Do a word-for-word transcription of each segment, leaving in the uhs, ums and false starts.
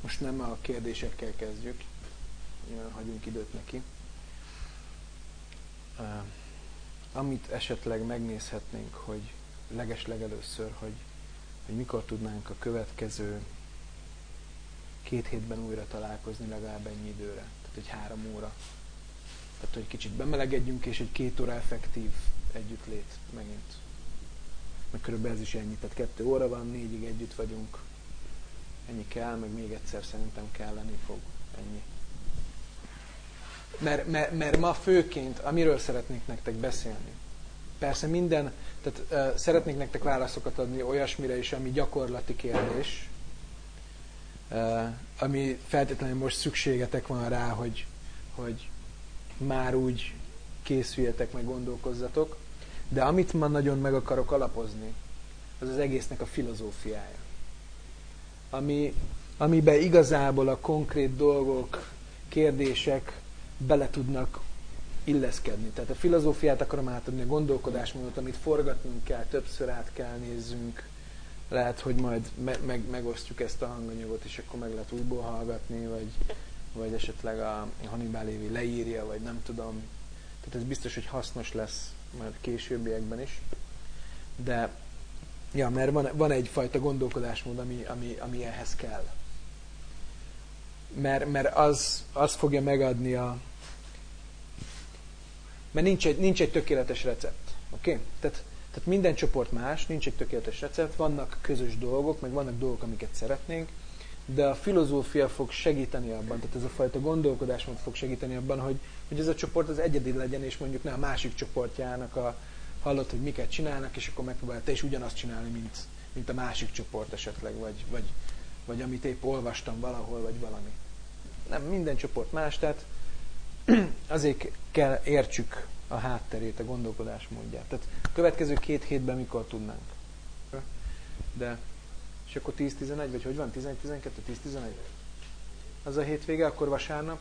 Most nem a kérdésekkel kezdjük, hagyunk időt neki. Uh, amit esetleg megnézhetnénk, hogy legeslegelőször, hogy, hogy mikor tudnánk a következő két hétben újra találkozni legalább ennyi időre. Tehát egy három óra. Tehát, hogy kicsit bemelegedjünk, és egy két óra effektív együttlét megint. Meg körülbelül ez is ennyi. Tehát kettő óra van, négyig együtt vagyunk. Ennyi kell, meg még egyszer szerintem kelleni fog. Ennyi. Mert, mert, mert ma főként, amiről szeretnék nektek beszélni, persze minden, tehát uh, szeretnék nektek válaszokat adni olyasmire is, ami gyakorlati kérdés, uh, ami feltétlenül most szükségetek van rá, hogy, hogy már úgy készüljetek, meg gondolkozzatok, de amit ma nagyon meg akarok alapozni, az az egésznek a filozófiája. Ami, amiben igazából a konkrét dolgok, kérdések bele tudnak illeszkedni. Tehát a filozófiát akarom átadni, a gondolkodásmódot, amit forgatnunk kell, többször át kell nézzünk. Lehet, hogy majd me- meg- megosztjuk ezt a hanganyagot, és akkor meg lehet újból hallgatni, vagy, vagy esetleg a Hannibal Lévi leírja, vagy nem tudom. Tehát ez biztos, hogy hasznos lesz majd későbbiekben is. De, ja, mert van, van egyfajta gondolkodásmód, ami, ami, ami ehhez kell. Mert, mert az, az fogja megadni a... Mert nincs egy, nincs egy tökéletes recept. Oké? Okay? Tehát, tehát minden csoport más, nincs egy tökéletes recept, vannak közös dolgok, meg vannak dolgok, amiket szeretnénk, de a filozófia fog segíteni abban, tehát ez a fajta gondolkodásmód fog segíteni abban, hogy, hogy ez a csoport az egyedi legyen, és mondjuk ne a másik csoportjának a, hallott, hogy miket csinálnak, és akkor megpróbálja te is ugyanazt csinálni, mint, mint a másik csoport esetleg, vagy, vagy, vagy amit épp olvastam valahol, vagy valami. Nem, minden csoport más, tehát azért kell értsük a hátterét, a gondolkodásmódját. Tehát a következő két hétben mikor tudnánk. De, és akkor tíz tizenegy, vagy hogy van? tizenegy tizenkettő, tíz tizenegy? Az a hétvége, akkor vasárnap.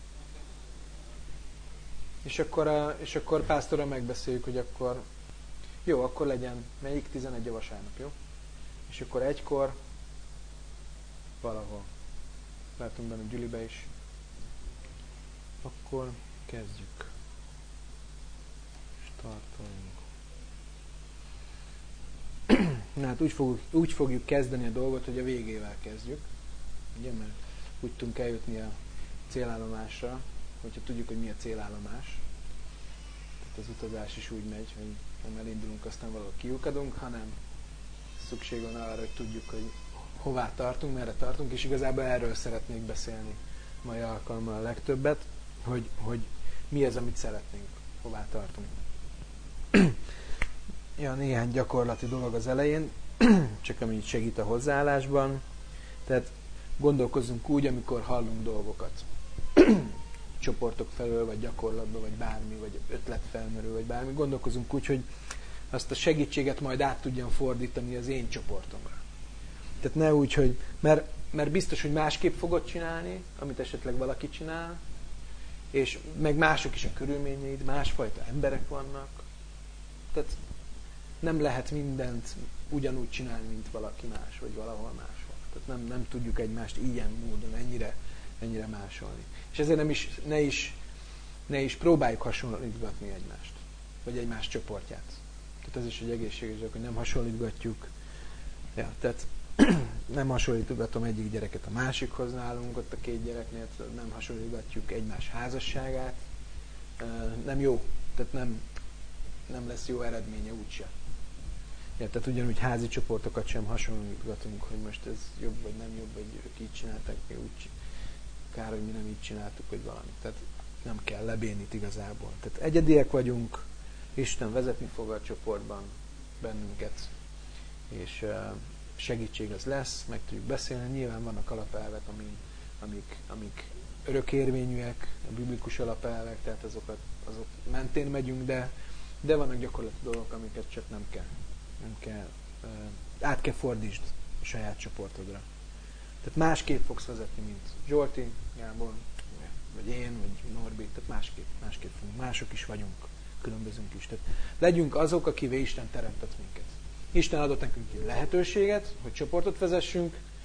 És akkor, a, és akkor pásztorral megbeszéljük, hogy akkor jó, akkor legyen, melyik tizenegy a vasárnap, jó? És akkor egykor valahol. Látunk benne Gyülibe is. Akkor kezdjük. Startoljunk. Na hát úgy fogjuk, úgy fogjuk kezdeni a dolgot, hogy a végével kezdjük. Ugye, mert úgy tudunk eljutni a célállomásra, hogyha tudjuk, hogy mi a célállomás. Tehát az utazás is úgy megy, hogy nem elindulunk, aztán valahol kiukadunk, hanem szükség van arra, hogy tudjuk, hogy hová tartunk, merre tartunk, és igazából erről szeretnék beszélni mai alkalommal a legtöbbet, hogy, hogy mi az, amit szeretnénk, hová tartunk. Ja, néhány gyakorlati dolog az elején, csak ami segít a hozzáállásban. Tehát gondolkozzunk úgy, amikor hallunk dolgokat. Csoportok felől, vagy gyakorlatban, vagy bármi, vagy ötlet felmerül, vagy bármi. Gondolkozunk úgy, hogy azt a segítséget majd át tudjam fordítani az én csoportomra. Tehát ne úgy, hogy... Mert, mert biztos, hogy másképp fogod csinálni, amit esetleg valaki csinál, és meg mások is a körülményeid, másfajta emberek vannak. Tehát nem lehet mindent ugyanúgy csinálni, mint valaki más, vagy valahol máshol. Tehát nem, nem tudjuk egymást ilyen módon ennyire, ennyire másolni. És ezért nem is, ne, is, ne is próbáljuk hasonlítgatni egymást, vagy egymás csoportját. Tehát ez is egy egészséges, hogy nem hasonlítgatjuk. Ja, tehát nem hasonlítgatom egyik gyereket a másikhoz nálunk, ott a két gyereknél nem hasonlítgatjuk egymás házasságát. Nem jó, tehát nem, nem lesz jó eredménye úgyse. Ja, tehát ugyanúgy házi csoportokat sem hasonlítgatunk, hogy most ez jobb vagy nem jobb, vagy ők így csinálták, mi úgy kár, hogy mi nem így csináltuk, vagy valami. Tehát nem kell lebénít igazából. Tehát egyediek vagyunk, Isten vezetni fog a csoportban bennünket, és segítség az lesz, meg tudjuk beszélni. Nyilván vannak alapelvek, amik, amik, amik örökérvényűek, a biblikus alapelvek, tehát azokat, azok mentén megyünk, de, de vannak gyakorlati dolgok, amiket csak nem kell. Nem kell uh, át kell fordítsd a saját csoportodra. Tehát másképp fogsz vezetni, mint Zsolti, Gábor, vagy én, vagy Norbi, tehát másképp, másképp fogunk. Mások is vagyunk, különbözünk is. Tehát legyünk azok, akivel Isten teremtett minket. Isten adott nekünk egy lehetőséget, hogy csoportot vezessünk,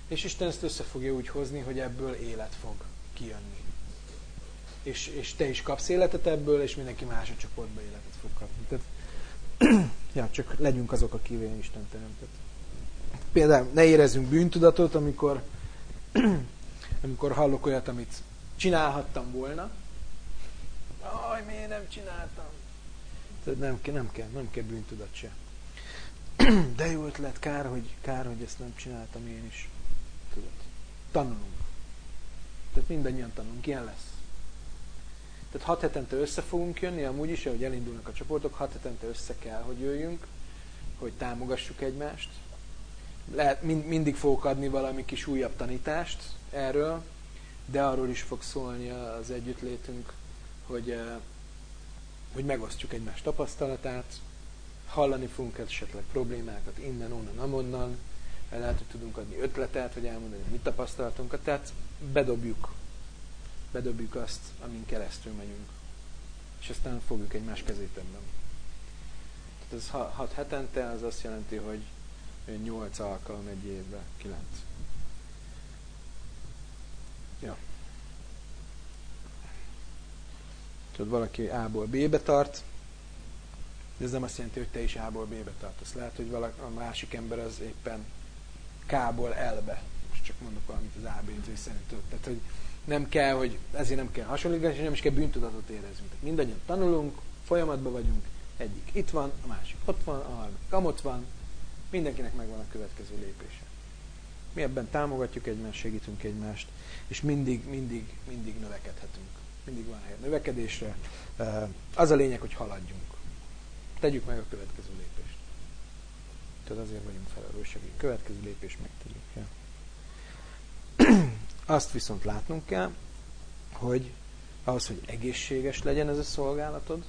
És Isten ezt össze fogja úgy hozni, hogy ebből élet fog kijönni. És, és te is kapsz életet ebből, és mindenki más a csoportban életet fog kapni. Tehát, ja, csak legyünk azok, akivel Isten teremtett. Például ne érezzünk bűntudatot, amikor, amikor hallok olyat, amit csinálhattam volna. Aj, miért nem csináltam? Tehát nem, nem, kell, nem kell bűntudat se. De jó ötlet, kár hogy, kár, hogy ezt nem csináltam én is. Tudod, tanulunk. Tehát mindannyian tanulunk, ilyen lesz. Tehát hat hetente össze fogunk jönni, amúgy is, ahogy elindulnak a csoportok, hat hetente össze kell, hogy jöjjünk, hogy támogassuk egymást. Lehet, mind, mindig fogok adni valami kis újabb tanítást erről, de arról is fog szólni az együttlétünk, hogy, hogy megosztjuk egymás tapasztalatát, hallani fogunk esetleg problémákat innen, onnan, amonnan, lehet, hogy tudunk adni ötletet, vagy elmondani a mi tapasztalatunkat, tehát bedobjuk, bedobjuk azt, amin keresztül megyünk. És aztán fogjuk egymás kezét ebben. Tehát ez hat hetente, az azt jelenti, hogy nyolc alkalom egy évben, kilenc. Ja. Tudod, valaki A-ból B-be tart, de ez nem azt jelenti, hogy te is A-ból B-be tartasz. Lehet, hogy valaki, a másik ember az éppen K-ból L-be. Most csak mondok valamit az A B C szerint. Tehát, hogy nem kell, hogy ezért nem kell hasonlítani, és nem is kell bűntudatot érezni. Tehát mindannyian tanulunk, folyamatban vagyunk, egyik itt van, a másik ott van, a harmadik amott van, mindenkinek megvan a következő lépése. Mi ebben támogatjuk egymást, segítünk egymást, és mindig, mindig, mindig növekedhetünk. Mindig van hely a növekedésre. Az a lényeg, hogy haladjunk. Tegyük meg a következő lépést. Tehát azért vagyunk felelősek, hogy a következő lépést megtegyük. Ja. Azt viszont látnunk kell, hogy ahhoz, hogy egészséges legyen ez a szolgálatod,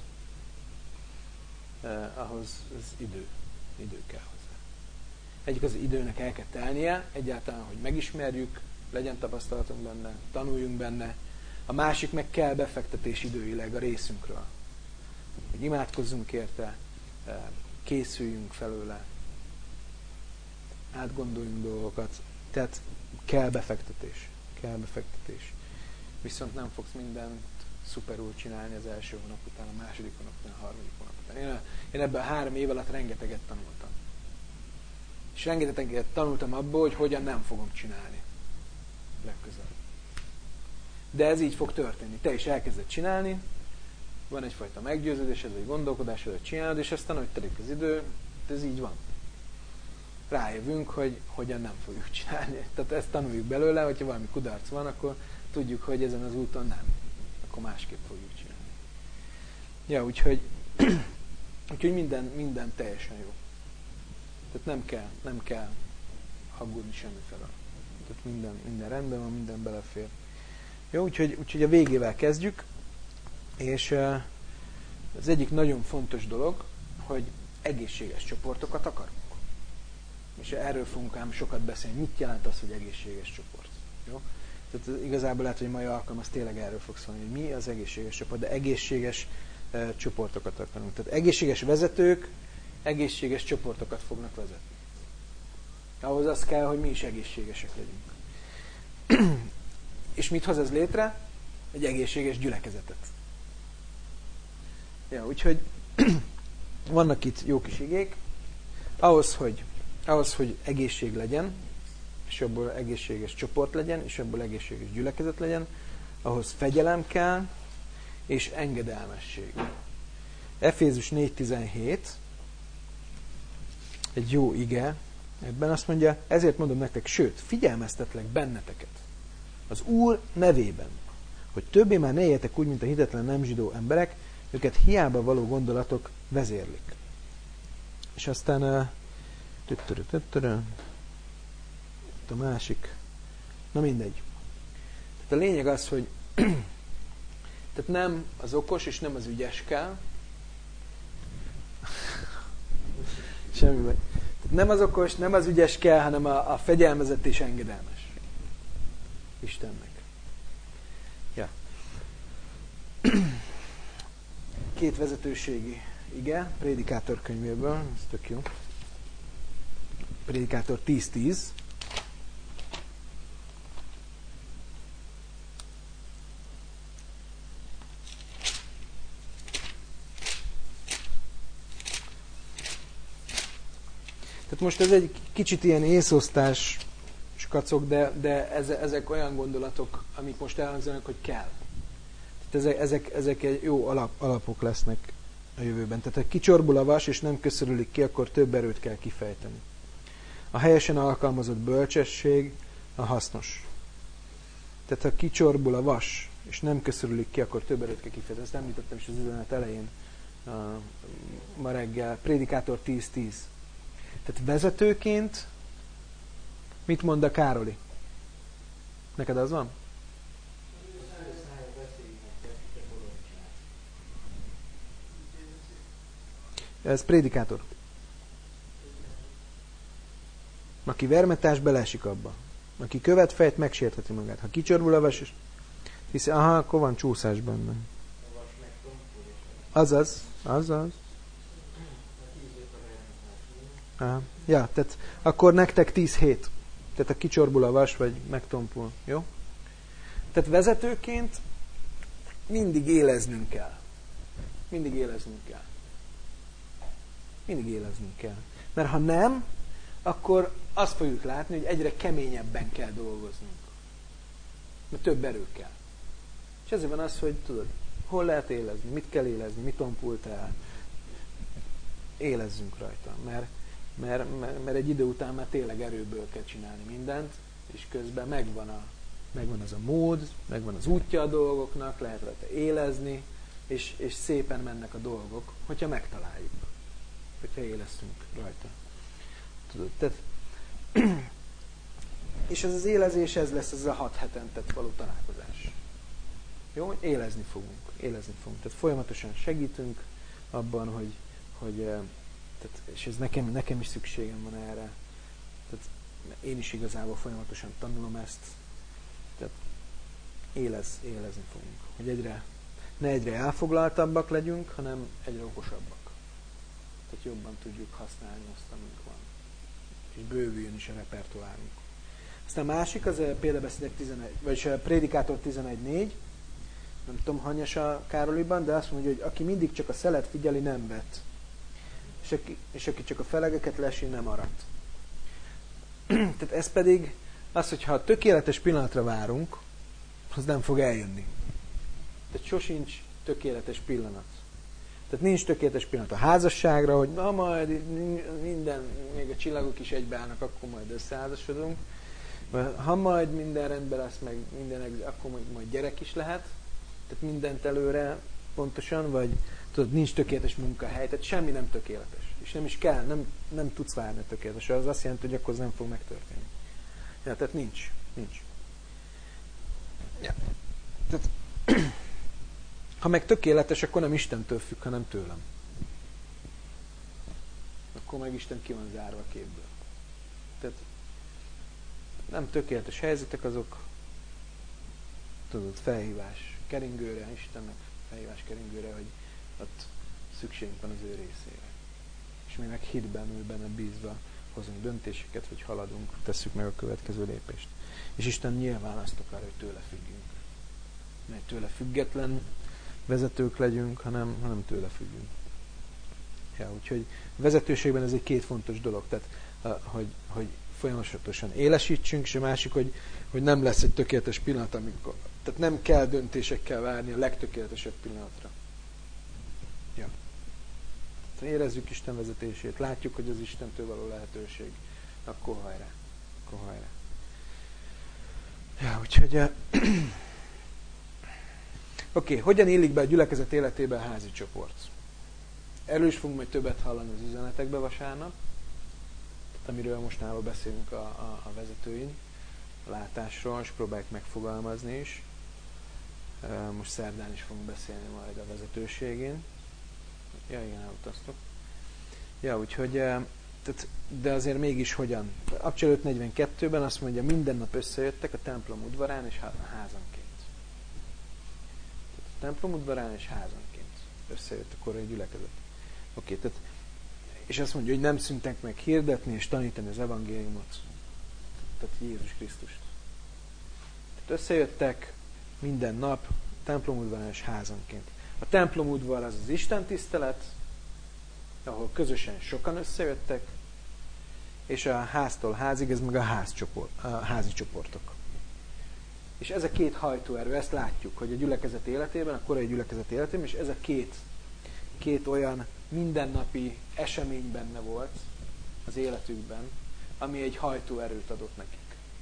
eh, ahhoz az idő. Idő kell hozzá. Egyik az időnek el kell telnie, egyáltalán, hogy megismerjük, legyen tapasztalatunk benne, tanuljunk benne. A másik meg kell befektetés időileg a részünkről. Hogy imádkozzunk érte, eh, készüljünk felőle, átgondoljunk dolgokat. Tehát kell befektetés. Kell befektetés. Viszont nem fogsz mindent szuperul csinálni az első hónap után, a második hónap után, a harmadik hónap után. Én, én ebben a három év alatt rengeteget tanultam. És rengeteget tanultam abból, hogy hogyan nem fogom csinálni legközelebb. De ez így fog történni. Te is elkezded csinálni, van egyfajta meggyőződésed, vagy gondolkodásod, hogy csinálod, és aztán, hogy telik az idő, ez így van. Rájövünk, hogy hogyan nem fogjuk csinálni. Tehát ezt tanuljuk belőle, hogyha valami kudarc van, akkor tudjuk, hogy ezen az úton nem. Akkor másképp fogjuk csinálni. Ja, úgyhogy, úgyhogy minden, minden teljesen jó. Tehát nem kell, nem kell aggódni semmifele. Tehát minden, minden rendben van, minden belefér. Jó, úgyhogy, úgyhogy a végével kezdjük, és az egyik nagyon fontos dolog, hogy egészséges csoportokat akarunk. És erről fogunk ám sokat beszélni. Mit jelent az, hogy egészséges csoport? Jó? Tehát igazából lehet, hogy a mai alkalom az tényleg erről fog szólni, hogy mi az egészséges csoport, de egészséges uh, csoportokat akarunk. Tehát egészséges vezetők egészséges csoportokat fognak vezetni. Ahhoz az kell, hogy mi is egészségesek legyünk. És mit hoz ez létre? Egy egészséges gyülekezetet. Ja, úgyhogy vannak itt jó kis igék. Ahhoz, hogy Ahhoz, hogy egészség legyen, és abból egészséges csoport legyen, és abból egészséges gyülekezet legyen, ahhoz fegyelem kell, és engedelmesség. Efézus négy tizenhét egy jó ige, ebben azt mondja, ezért mondom nektek, sőt, figyelmeztetlek benneteket az Úr nevében, hogy többé már ne éljetek úgy, mint a hitetlen nem zsidó emberek, őket hiába való gondolatok vezérlik. És aztán Töttörö, töttörö. Itt a másik. Na mindegy. Tehát a lényeg az, hogy tehát nem az okos és nem az ügyes kell. Semmi baj. Tehát nem az okos, nem az ügyes kell, hanem a, a fegyelmezett és engedelmes. Istennek. Ja. Két vezetőségi ige, Prédikátor könyvéből, ez tök jó. Prédikátor tíz tíz. Tehát most ez egy kicsit ilyen észosztás kacok, de, de ezek olyan gondolatok, amik most elhangzanak, hogy kell. Tehát ezek, ezek, ezek egy jó alap, alapok lesznek a jövőben. Tehát ha kicsorbul a vas, és nem köszörülik ki, akkor több erőt kell kifejteni. A helyesen alkalmazott bölcsesség a hasznos. Tehát ha kicsorbul a vas, és nem köszörülik ki, akkor több erőt kell kifejteni. Ezt említettem is az üzenet elején, ma reggel. Prédikátor tíz tíz. Tehát vezetőként mit mond a Károli? Neked az van? Ez prédikátor. Aki vermetás, beleesik abba. Aki követ fejt, megsértheti magát. Ha kicsorbul a vas, hiszen aha, akkor van csúszás benne. Azaz, azaz. Aha. Ja, tehát akkor nektek tíz hét. Tehát a kicsorbul a vas, vagy megtompul. Jó? Tehát vezetőként mindig éleznünk kell. Mindig éleznünk kell. Mindig éleznünk kell. Mert ha nem, akkor azt fogjuk látni, hogy egyre keményebben kell dolgoznunk. Mert több erő kell. És ezért van az, hogy tudod, hol lehet élezni, mit kell élezni, mit tompult el. Élezzünk rajta. Mert, mert, mert, mert egy idő után már tényleg erőből kell csinálni mindent, és közben megvan, a, megvan az a mód, megvan az útja a dolgoknak, lehet rajta élezni, és, és szépen mennek a dolgok, hogyha megtaláljuk. Hogyha élesztünk rajta. Tudod, tehát, és ez az élezés, ez lesz ez a hat hetente való találkozás. Jó? Élezni fogunk. Élezni fogunk. Tehát folyamatosan segítünk abban, hogy, hogy tehát, és ez nekem, nekem is szükségem van erre. Tehát én is igazából folyamatosan tanulom ezt. Tehát élez, élezni fogunk. Hogy egyre, ne egyre elfoglaltabbak legyünk, hanem egyre okosabbak. Tehát jobban tudjuk használni azt, amink van. És bővüljön is a repertoárunk. Aztán a másik, az a példabeszédek tizenegy, vagyis a prédikátor tizenegy négy. Nem tudom, hanyas a Károliban, de azt mondja, hogy aki mindig csak a szelet figyeli, nem vet. És aki, és aki csak a felegeket lesi, nem arat. Tehát ez pedig az, hogyha a tökéletes pillanatra várunk, az nem fog eljönni. Tehát sosincs tökéletes pillanat. Tehát nincs tökéletes pillanat a házasságra, hogy na majd minden, még a csillagok is egybeállnak, akkor majd összeházasodunk. Ha majd minden rendben lesz, meg minden, akkor majd, majd gyerek is lehet. Tehát mindent előre pontosan, vagy tudod, nincs tökéletes munkahely, tehát semmi nem tökéletes. És nem is kell, nem, nem tudsz várni tökéletes. Az azt jelenti, hogy akkor az nem fog megtörténni. Ja, tehát nincs. Nincs. Ja. Tehát, ha meg tökéletes, akkor nem Istentől függ, hanem tőlem. Akkor meg Isten ki van zárva a képből. Tehát nem tökéletes helyzetek, azok tudod, felhívás keringőre, Istennek felhívás keringőre, hogy ott szükségünk van az ő részére. És mi meg hitben, ő benne bízva hozunk döntéseket, hogy haladunk, tesszük meg a következő lépést. És Isten nyilván azt akar, hogy tőle függjünk. Mert tőle független vezetők legyünk, hanem, hanem tőle függünk. Ja, úgyhogy a vezetőségben ez egy két fontos dolog, tehát hogy, hogy folyamatosan élesítsünk, és a másik, hogy, hogy nem lesz egy tökéletes pillanat, amikor, tehát nem kell döntésekkel várni a legtökéletesebb pillanatra. Ja. Tehát érezzük Isten vezetését, látjuk, hogy az Istentől való lehetőség, akkor hajrá, akkor hajrá. Ja, úgyhogy Oké, okay, hogyan illik be a gyülekezet életébe a házi csoport? Erről is fogunk majd többet hallani az üzenetekbe vasárnap, amiről mostanában beszélünk a, a, a vezetőin, a látásról, és próbáljuk megfogalmazni is. Most szerdán is fogunk beszélni majd a vezetőségén. Ja, igen, elutaztok. Ja, úgyhogy, tehát, de azért mégis hogyan? Abcsel öt negyvenkettőben azt mondja, minden nap összejöttek a templom udvarán és házanként. Tehát a templom udvarán és házanként összejött a korai gyülekezet. Oké, tehát és azt mondja, hogy nem szüntek meg hirdetni és tanítani az evangéliumot. Tehát Jézus Krisztust. Tehát összejöttek minden nap templomudvaron és házanként. A templomudvar az az Isten tisztelet, ahol közösen sokan összejöttek, és a háztól házig, ez meg a, házcsoport, a házi csoportok. És ez a két hajtóerő, ezt látjuk, hogy a gyülekezet életében, a korai gyülekezet életében, és ez a két, két olyan mindennapi esemény benne volt az életükben, ami egy hajtóerőt adott nekik.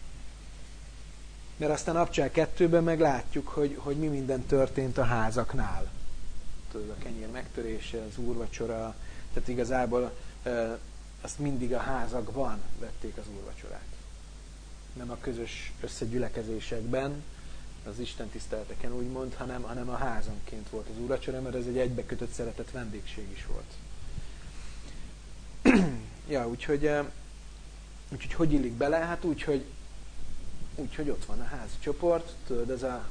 Mert aztán Abcsel kettőben meg látjuk, hogy, hogy mi minden történt a házaknál. Tudod, a kenyér megtörése, az úrvacsora, tehát igazából e, azt mindig a házakban vették az úrvacsorát. Nem a közös összegyülekezésekben, az Isten tiszteleteken úgymond, hanem, hanem a házanként volt az úrvacsora, mert ez egy egybekötött szeretett vendégség is volt. ja, úgyhogy, úgyhogy hogy illik bele? Hát úgy, hogy, úgy, hogy ott van a házi csoport, tudod, ez a, a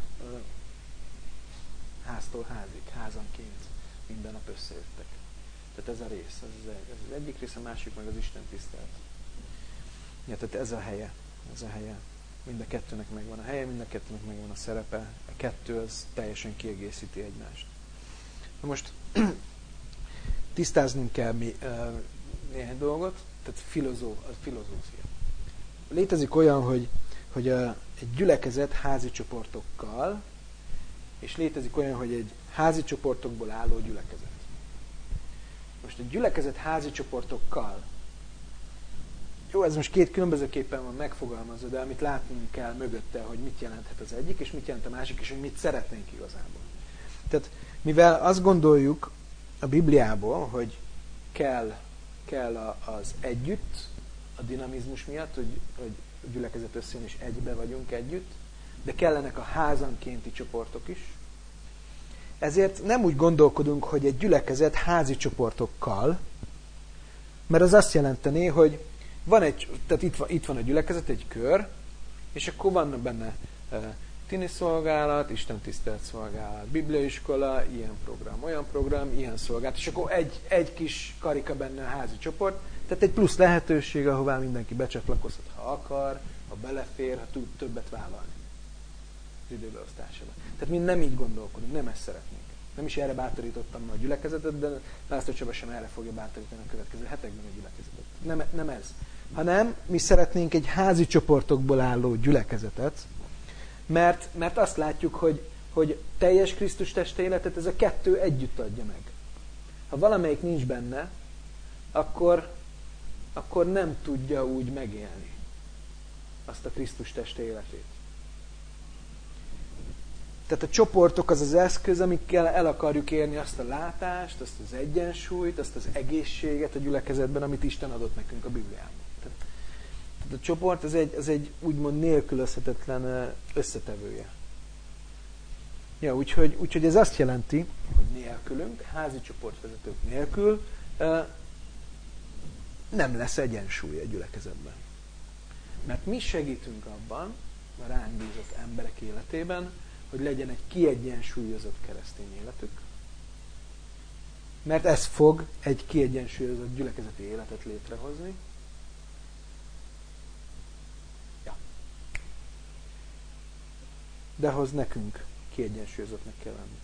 háztól házig, házanként minden nap összejöttek. Tehát ez a rész, ez, ez az egyik rész, a másik meg az Isten tisztelet. Ja, tehát ez a helye, ez a helye. Mind a kettőnek megvan a helye, mind a kettőnek megvan a szerepe. A kettő az teljesen kiegészíti egymást. Na most tisztáznunk kell mi, uh, néhány dolgot, tehát filozó, a filozófia. Létezik olyan, hogy, hogy a, egy gyülekezet házi csoportokkal, és létezik olyan, hogy egy házi csoportokból álló gyülekezet. Most egy gyülekezet házi csoportokkal, jó, ez most két különbözőképpen van megfogalmazva, de amit látnunk kell mögötte, hogy mit jelenthet az egyik, és mit jelent a másik, és hogy mit szeretnénk igazából. Tehát, mivel azt gondoljuk a Bibliából, hogy kell, kell az együtt, a dinamizmus miatt, hogy, hogy a gyülekezet összejön, és egybe vagyunk együtt, de kellenek a házankénti csoportok is. Ezért nem úgy gondolkodunk, hogy egy gyülekezet házi csoportokkal, mert az azt jelenteni, hogy van egy, tehát itt van, itt van a gyülekezet, egy kör, és akkor van benne e, tini szolgálat, Isten tisztelet szolgálat, bibliaiskola, ilyen program, olyan program, ilyen szolgálat, és akkor egy, egy kis karika benne a házi csoport, tehát egy plusz lehetőség, ahová mindenki becsatlakozhat, ha akar, ha belefér, ha tud többet vállalni az időbeosztásában. Tehát mi nem így gondolkodunk, nem ezt szeretnénk. Nem is erre bátorítottam ma a gyülekezetet, de László Csaba sem erre fogja bátorítani a következő hetekben a gyülekezetet. Nem, nem ez. Hanem mi szeretnénk egy házi csoportokból álló gyülekezetet, mert, mert azt látjuk, hogy, hogy teljes Krisztus teste életet ez a kettő együtt adja meg. Ha valamelyik nincs benne, akkor, akkor nem tudja úgy megélni azt a Krisztus teste életét. Tehát a csoportok az az eszköz, amikkel el akarjuk érni azt a látást, azt az egyensúlyt, azt az egészséget a gyülekezetben, amit Isten adott nekünk a Bibliában. Tehát, tehát a csoport az egy, az egy úgymond nélkülözhetetlen összetevője. Ja, úgyhogy, úgyhogy ez azt jelenti, hogy nélkülünk, házi csoportvezetők nélkül nem lesz egyensúly a gyülekezetben. Mert mi segítünk abban, a ránk bízott emberek életében, hogy legyen egy kiegyensúlyozott keresztény életük. Mert ez fog egy kiegyensúlyozott gyülekezeti életet létrehozni. Ja. De ahhoz nekünk kiegyensúlyozottnak kell lenni.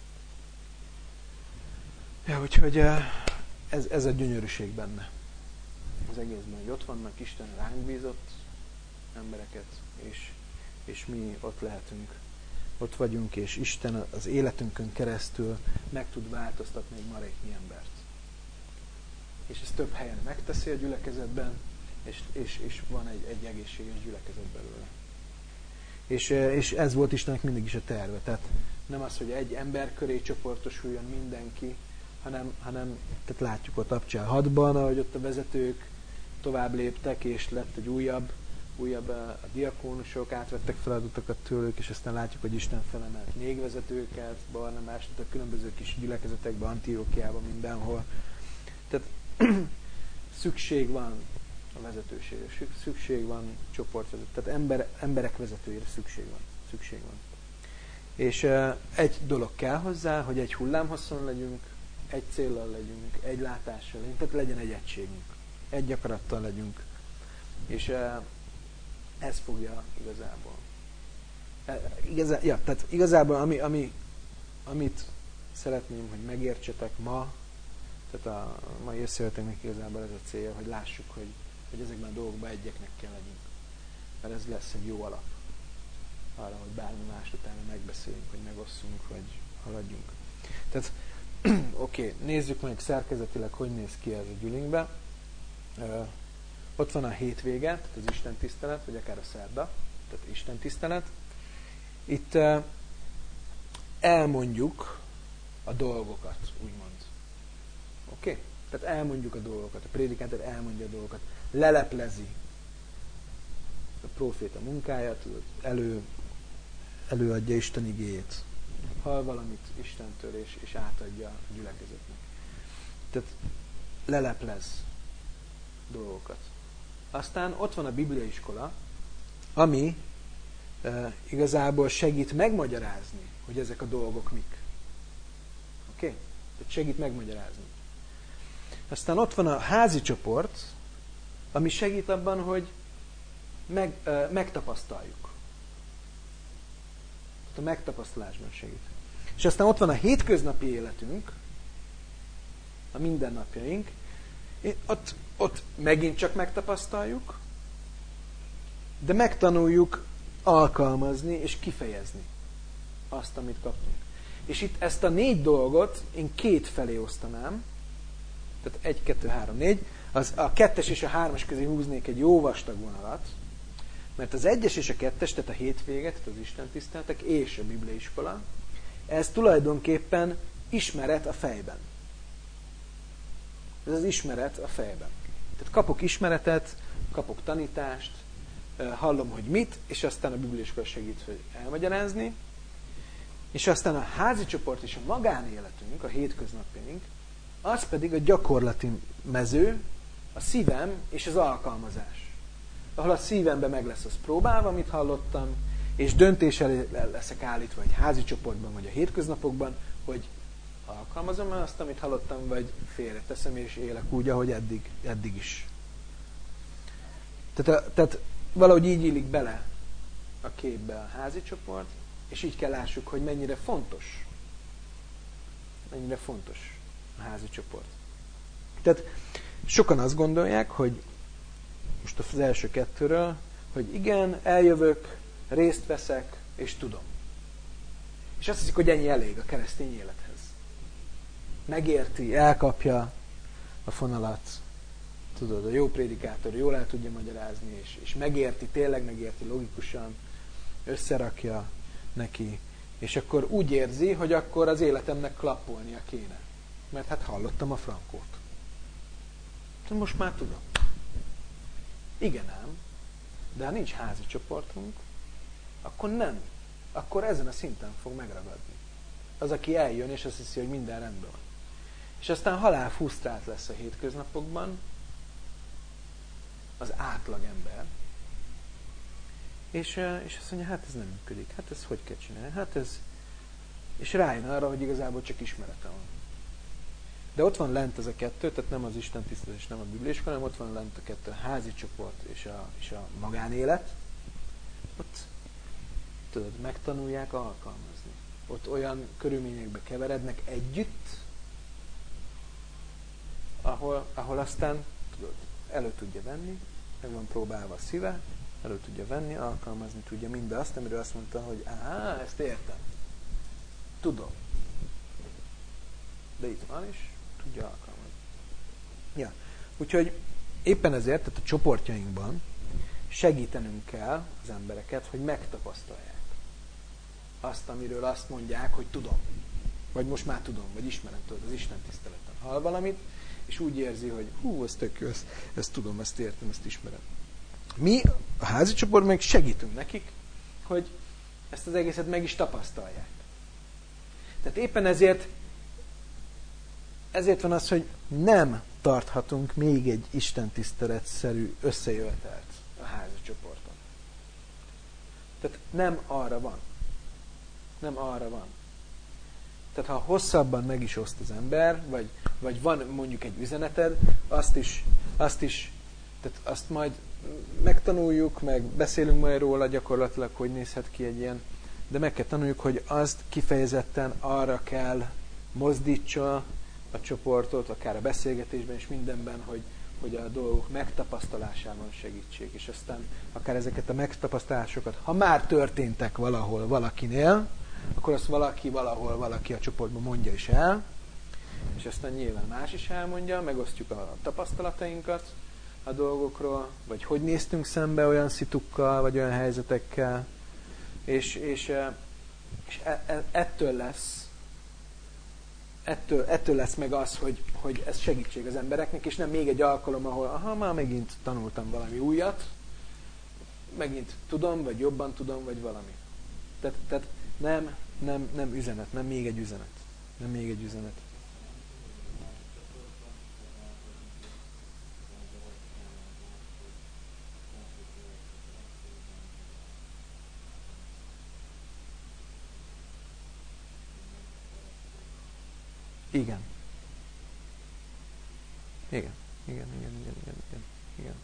Ja, úgyhogy ez, ez a gyönyörűség benne. Az egészben, hogy ott vannak Isten ránk bízott embereket, és, és mi ott lehetünk. Ott vagyunk, és Isten az életünkön keresztül meg tud változtatni egy maréknyi embert. És ezt több helyen megteszi a gyülekezetben, és, és, és van egy, egy egészséges gyülekezet belőle. És, és ez volt Istennek mindig is a terve. Tehát nem az, hogy egy ember köré csoportosuljon mindenki, hanem, hanem tehát látjuk ott Abcsel hatban, ahogy ott a vezetők tovább léptek, és lett egy újabb, újabb a, a diakónusok, átvettek feladatokat tőlük, és aztán látjuk, hogy Isten felemelt még vezetőket, Barnabást, a különböző kis gyülekezetekben, Antiókiában, mindenhol. Tehát szükség van a vezetőségre, szükség van csoportvezető, tehát ember, emberek vezetőjére szükség van. Szükség van. És uh, egy dolog kell hozzá, hogy egy hullámhosszon legyünk, egy céllal legyünk, egy látással legyünk, tehát legyen egy egységünk, egy akarattal legyünk. És uh, ez fogja igazából. Igazá, ja, tehát igazából ami, ami, amit szeretném, hogy megértsetek ma, tehát a mai összejöttünknek igazából ez a cél, hogy lássuk, hogy, hogy ezekben a dolgokban egyeknek kell legyünk. Mert ez lesz egy jó alap arra, hogy bármi más utána megbeszéljünk, hogy megosszunk, vagy haladjunk. Tehát, oké, okay, nézzük meg szerkezetileg, hogy néz ki ez a gyülinkbe. Uh, ott van a hétvége, tehát az Isten tisztelet, vagy akár a szerda, tehát Isten tisztelet. Itt uh, elmondjuk a dolgokat, úgymond. Oké? Okay? Tehát elmondjuk a dolgokat, a prédikátor elmondja a dolgokat, leleplezi a próféta munkáját, tudod, elő, előadja Isten igéjét. Hall valamit Istentől, és, és átadja a gyülekezetnek. Tehát leleplez dolgokat. Aztán ott van a bibliaiskola, ami e, igazából segít megmagyarázni, hogy ezek a dolgok mik. Oké? Okay? Tehát segít megmagyarázni. Aztán ott van a házi csoport, ami segít abban, hogy meg, e, megtapasztaljuk. Tehát a megtapasztalásban segít. És aztán ott van a hétköznapi életünk, a mindennapjaink, ott, ott megint csak megtapasztaljuk, de megtanuljuk alkalmazni és kifejezni azt, amit kaptunk. És itt ezt a négy dolgot én két felé osztanám, tehát egy, kettő, három, négy, az a kettes és a hármas közé húznék egy jó vastag vonalat, mert az egyes és a kettes, tehát a hétvége, tehát az istentiszteletek és a bibliaiskola, ez tulajdonképpen ismeret a fejben. Ez az ismeret a fejben. Tehát kapok ismeretet, kapok tanítást, hallom, hogy mit, és aztán a bibliaiskola segít, hogy elmagyarázni, és aztán a házi csoport és a magánéletünk, a hétköznapjaink, az pedig a gyakorlati mező, a szívem és az alkalmazás. Ahol a szívemben meg lesz az próbálva, amit hallottam, és döntéssel leszek állítva egy házi csoportban, vagy a hétköznapokban, hogy alkalmazom azt, amit hallottam, vagy félreteszem, és élek úgy, ahogy eddig, eddig is. Tehát, a, tehát valahogy így illik bele a képbe a házi csoport, és így kell lássuk, hogy mennyire fontos. Mennyire fontos a házi csoport. Tehát sokan azt gondolják, hogy most az első kettőről, hogy igen, eljövök, részt veszek, és tudom. És azt hiszik, hogy ennyi elég a keresztény élethez. Megérti, elkapja a fonalat, tudod, a jó prédikátor jól el tudja magyarázni, és, és megérti, tényleg megérti logikusan, összerakja neki, és akkor úgy érzi, hogy akkor az életemnek klappolnia kéne. Mert hát hallottam a frankót. Most már tudom. Igen ám, de ha nincs házi csoportunk, akkor nem. Akkor ezen a szinten fog megragadni. Az, aki eljön, és azt hiszi, hogy minden rendben van. És aztán halál frusztrált lesz a hétköznapokban az átlagember. És, és azt mondja, hát ez nem működik. Hát ez hogy kell csinálni? Hát ez... És rájön arra, hogy igazából csak ismerete van. De ott van lent ez a kettő, tehát nem az Isten tisztelet és nem a bibliaiskola, hanem ott van lent a kettő, a házi csoport és a, és a magánélet. Ott, tudod, megtanulják alkalmazni. Ott olyan körülményekbe keverednek együtt, ahol, ahol aztán, tudod, elő tudja venni, meg van próbálva a szíve, elő tudja venni, alkalmazni tudja mindazt, amiről azt mondta, hogy áh, ezt értem. Tudom. De itt van is, tudja alkalmazni. Ja. Úgyhogy éppen ezért, tehát a csoportjainkban segítenünk kell az embereket, hogy megtapasztalják azt, amiről azt mondják, hogy tudom. Vagy most már tudom, vagy ismerem tőled, az Isten tiszteleten hall valamit, és úgy érzi, hogy hú, ez tök jó, ezt, ezt tudom, ezt értem, ezt ismerem. Mi, a házi csoport, meg segítünk nekik, hogy ezt az egészet meg is tapasztalják. Tehát éppen ezért ezért van az, hogy nem tarthatunk még egy istentiszteletszerű összejövetelt a házi csoporton. Tehát nem arra van. Nem arra van. Tehát ha hosszabban meg is oszt az ember, vagy, vagy van mondjuk egy üzeneted, azt is, azt is, tehát azt majd megtanuljuk, meg beszélünk majd róla gyakorlatilag, hogy nézhet ki egy ilyen, de meg kell tanuljuk, hogy azt kifejezetten arra kell mozdítsa a csoportot, akár a beszélgetésben és mindenben, hogy, hogy a dolgok megtapasztalásában segítség, és aztán akár ezeket a megtapasztalásokat, ha már történtek valahol valakinél, akkor azt valaki valahol, valaki a csoportban mondja is el, és aztán nyilván más is elmondja, megosztjuk a tapasztalatainkat a dolgokról, vagy hogy néztünk szembe olyan szitukkal, vagy olyan helyzetekkel, és, és, és ettől lesz Ettől, ettől lesz meg az, hogy, hogy ez segítség az embereknek, és nem még egy alkalom, ahol aha, már megint tanultam valami újat, megint tudom, vagy jobban tudom, vagy valami. Tehát, tehát nem, nem, nem üzenet, nem még egy üzenet. Nem még egy üzenet. Igen. Igen. Igen, igen, igen, igen, igen, igen.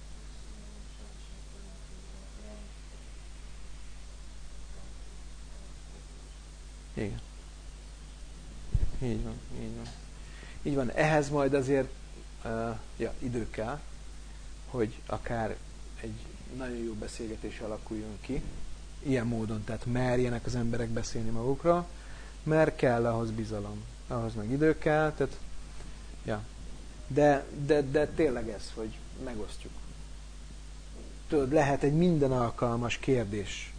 Igen. Így van, így van. Így van, ehhez majd azért uh, ja, idő kell, hogy akár egy nagyon jó beszélgetés alakuljon ki, ilyen módon, tehát merjenek az emberek beszélni magukra, mert kell ahhoz bizalom, ahhoz meg idő kell, tehát ja. De, de, de tényleg ez, hogy megosztjuk. Tudod, lehet egy minden alkalmas kérdés,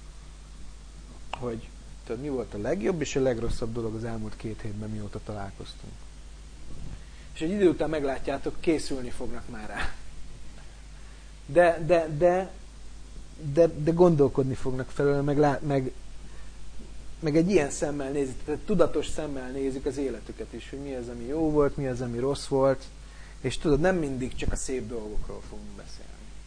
hogy tudod, mi volt a legjobb és a legrosszabb dolog az elmúlt két hétben, mióta találkoztunk. És egy idő után meglátjátok, készülni fognak már rá. De, de, de, de, de gondolkodni fognak felőle, meg, lá, meg, meg egy ilyen szemmel nézik, tehát tudatos szemmel nézik az életüket is, hogy mi az, ami jó volt, mi az, ami rossz volt, és tudod, nem mindig csak a szép dolgokról fogunk beszélni.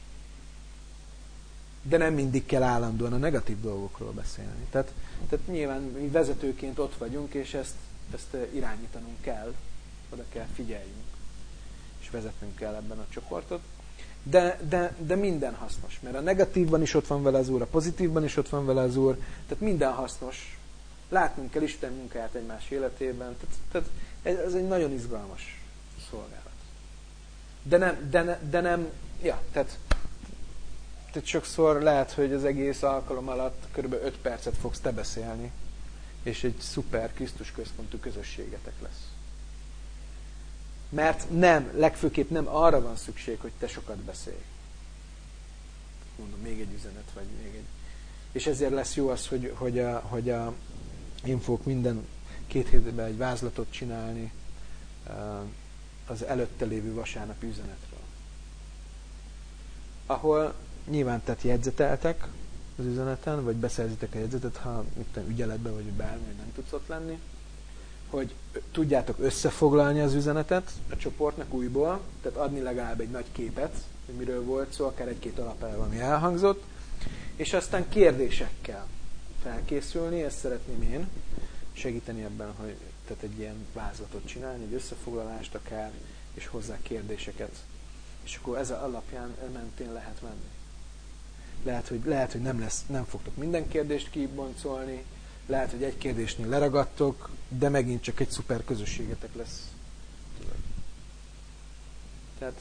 De nem mindig kell állandóan a negatív dolgokról beszélni. Tehát, tehát nyilván mi vezetőként ott vagyunk, és ezt, ezt irányítanunk kell, oda kell figyeljünk, és vezetnünk kell ebben a csoportot. De, de, de minden hasznos, mert a negatívban is ott van vele az Úr, a pozitívban is ott van vele az Úr, tehát minden hasznos. Látnunk kell Isten munkáját egymás életében, tehát, tehát ez egy nagyon izgalmas szolgálat. De nem, de, ne, de nem, ja, tehát, tehát sokszor lehet, hogy az egész alkalom alatt kb. öt percet fogsz te beszélni, és egy szuper Krisztus központú közösségetek lesz. Mert nem, legfőképp nem arra van szükség, hogy te sokat beszélj. Mondom, még egy üzenet, vagy még egy. És ezért lesz jó az, hogy, hogy, a, hogy a, én fogok minden két hétben egy vázlatot csinálni az előtte lévő vasárnapi üzenetről. Ahol nyilván tehát jegyzeteltek az üzeneten, vagy beszerzitek a jegyzetet, ha mit ügyeletbe vagy bármi, nem tudsz ott lenni, hogy tudjátok összefoglalni az üzenetet a csoportnak újból, tehát adni legalább egy nagy képet, hogy miről volt szó, akár egy-két alapelv, ami elhangzott, és aztán kérdésekkel felkészülni, ezt szeretném én segíteni ebben, hogy tehát egy ilyen vázlatot csinálni, egy összefoglalást akár, és hozzá kérdéseket. És akkor ez alapján mentén lehet menni. Lehet, hogy, lehet, hogy nem, lesz, nem fogtok minden kérdést kiboncolni, lehet, hogy egy kérdésnél leragadtok, de megint csak egy szuper közösségetek lesz. Tudod. Tehát,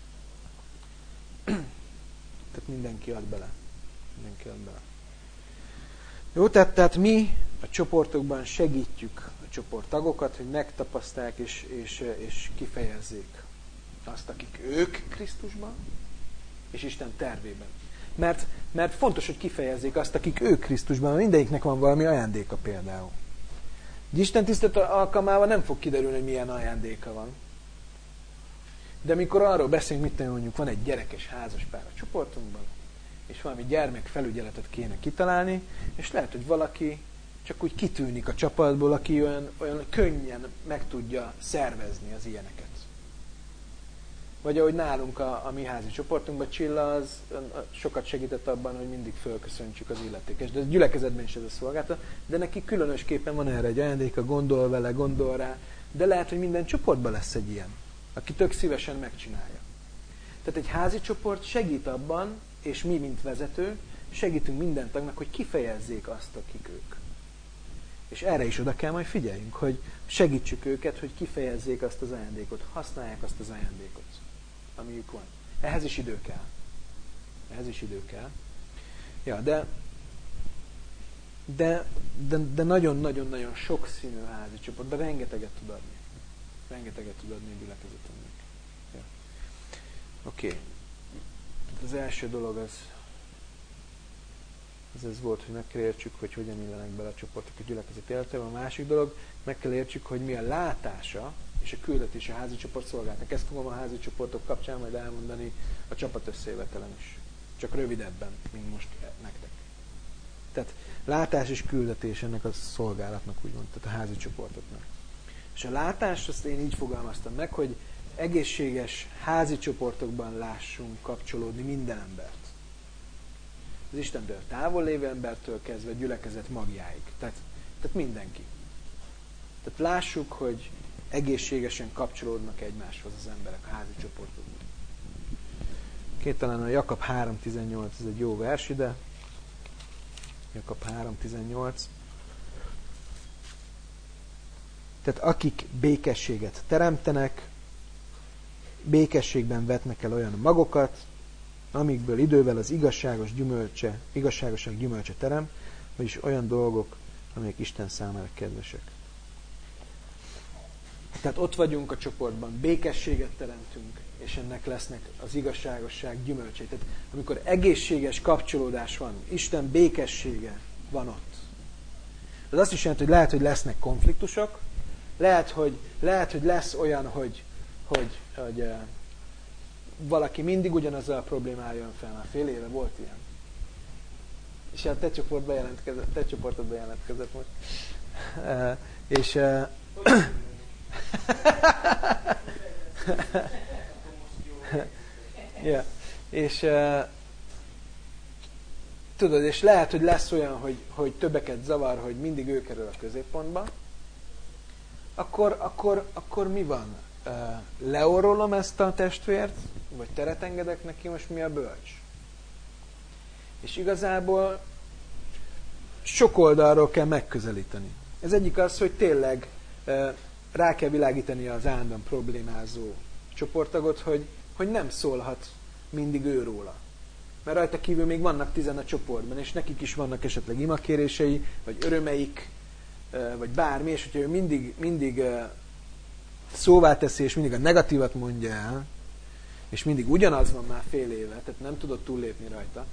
tehát mindenki ad bele. Mindenki ad bele. Jó, tehát, tehát mi a csoportokban segítjük a csoporttagokat, hogy megtapasztalják és, és, és kifejezzék azt, akik ők Krisztusban, és Isten tervében. Mert, mert fontos, hogy kifejezzék azt, akik ők Krisztusban, mindegyiknek van valami ajándéka például. Egy Isten tisztelet alkalmával nem fog kiderülni, hogy milyen ajándéka van. De amikor arról beszélünk, mit mondjuk, van egy gyerekes házas pár a csoportunkban, és valami gyermek felügyeletet kéne kitalálni, és lehet, hogy valaki csak úgy kitűnik a csapatból, aki olyan, olyan könnyen meg tudja szervezni az ilyeneket. Vagy ahogy nálunk a, a mi házi csoportunkban Csilla, az sokat segített abban, hogy mindig fölköszöntsük az illetékes. De gyülekezetben is ez a szolgálata, de neki különösképpen van erre egy ajándéka, gondol vele, gondol rá, de lehet, hogy minden csoportban lesz egy ilyen, aki tök szívesen megcsinálja. Tehát egy házi csoport segít abban, és mi, mint vezető, segítünk minden tagnak, hogy kifejezzék azt, akik ők. És erre is oda kell majd figyeljünk, hogy segítsük őket, hogy kifejezzék azt az ajándékot, használják azt az ajándékot. amiük van. Ehhez is idő kell. Ehhez is idő kell. Ja, de de de, de nagyon-nagyon-nagyon sokszínű házi csoportban rengeteget tud adni. Rengeteget tud adni a gyülekezetemnek. Ja. Oké. Okay. Az első dolog az, az ez volt, hogy meg kell értsük, hogy hogyan illenek bele a csoportok a gyülekezet életében. A másik dolog, meg kell értsük, hogy mi a látása és a küldetés a házi csoport szolgálatnak. Ezt fogom a házi csoportok kapcsán majd elmondani a csapat összejövetelen is. Csak rövidebben, mint most nektek. Tehát látás és küldetés ennek a szolgálatnak, úgymond, tehát a házi csoportoknak. És a látást azt én így fogalmaztam meg, hogy egészséges házi csoportokban lássunk kapcsolódni minden embert. Az Istentől távol lévő embertől kezdve gyülekezet magjáig. Tehát, tehát mindenki. Tehát lássuk, hogy egészségesen kapcsolódnak egymáshoz az emberek a házi csoportokban. Két talán a Jakab három tizennyolc, ez egy jó vers ide. Jakab három tizennyolc. Tehát akik békességet teremtenek, békességben vetnek el olyan magokat, amikből idővel az igazságos gyümölcse, igazságosság gyümölcse terem, vagyis olyan dolgok, amelyek Isten számára kedvesek. Tehát ott vagyunk a csoportban, békességet teremtünk, és ennek lesznek az igazságosság gyümölcsei. Tehát amikor egészséges kapcsolódás van, Isten békessége van ott. Ez azt is jelenti, hogy lehet, hogy lesznek konfliktusok, lehet, hogy, lehet, hogy lesz olyan, hogy, hogy, hogy uh, valaki mindig ugyanazzal a problémája jön fel, már fél éve volt ilyen. És a te csoportba jelentkezett, te csoportodba jelentkezett most. Uh, és uh, yeah. És uh, tudod, és lehet, hogy lesz olyan, hogy, hogy többeket zavar, hogy mindig ő kerül a középpontba, akkor, akkor, akkor mi van? Uh, leorrolom ezt a testvért, vagy teret engedek neki, most mi a bölcs? És igazából sok oldalról kell megközelíteni. Ez egyik az, hogy tényleg uh, rá kell világítani az állandóan problémázó csoporttagot, hogy, hogy nem szólhat mindig ő róla. Mert rajta kívül még vannak tizen a csoportban, és nekik is vannak esetleg imakérései, vagy örömeik, vagy bármi, és hogyha ő mindig, mindig szóvá teszi, és mindig a negatívat mondja el, és mindig ugyanaz van már fél éve, tehát nem tudod túllépni rajta,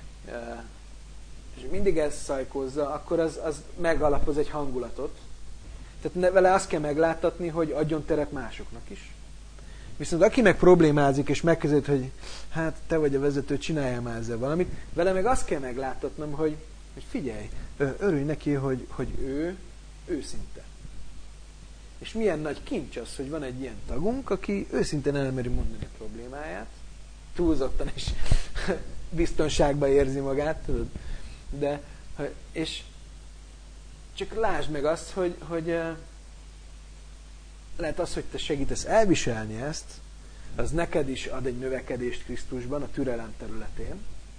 és mindig ezt szajkózza, akkor az, az megalapoz egy hangulatot. Tehát vele azt kell megláttatni, hogy adjon teret másoknak is. Viszont aki meg problémázik, és megkezdett, hogy hát te vagy a vezető, csináljál már ezzel valamit, vele meg azt kell megláttatnom, hogy, hogy figyelj, örülj neki, hogy, hogy ő őszinte. És milyen nagy kincs az, hogy van egy ilyen tagunk, aki őszintén elmeri mondani a problémáját, túlzottan is biztonságban érzi magát, tudod? De, és csak lásd meg azt, hogy, hogy lehet az, hogy te segítesz elviselni ezt, az neked is ad egy növekedést Krisztusban, a türelem területén.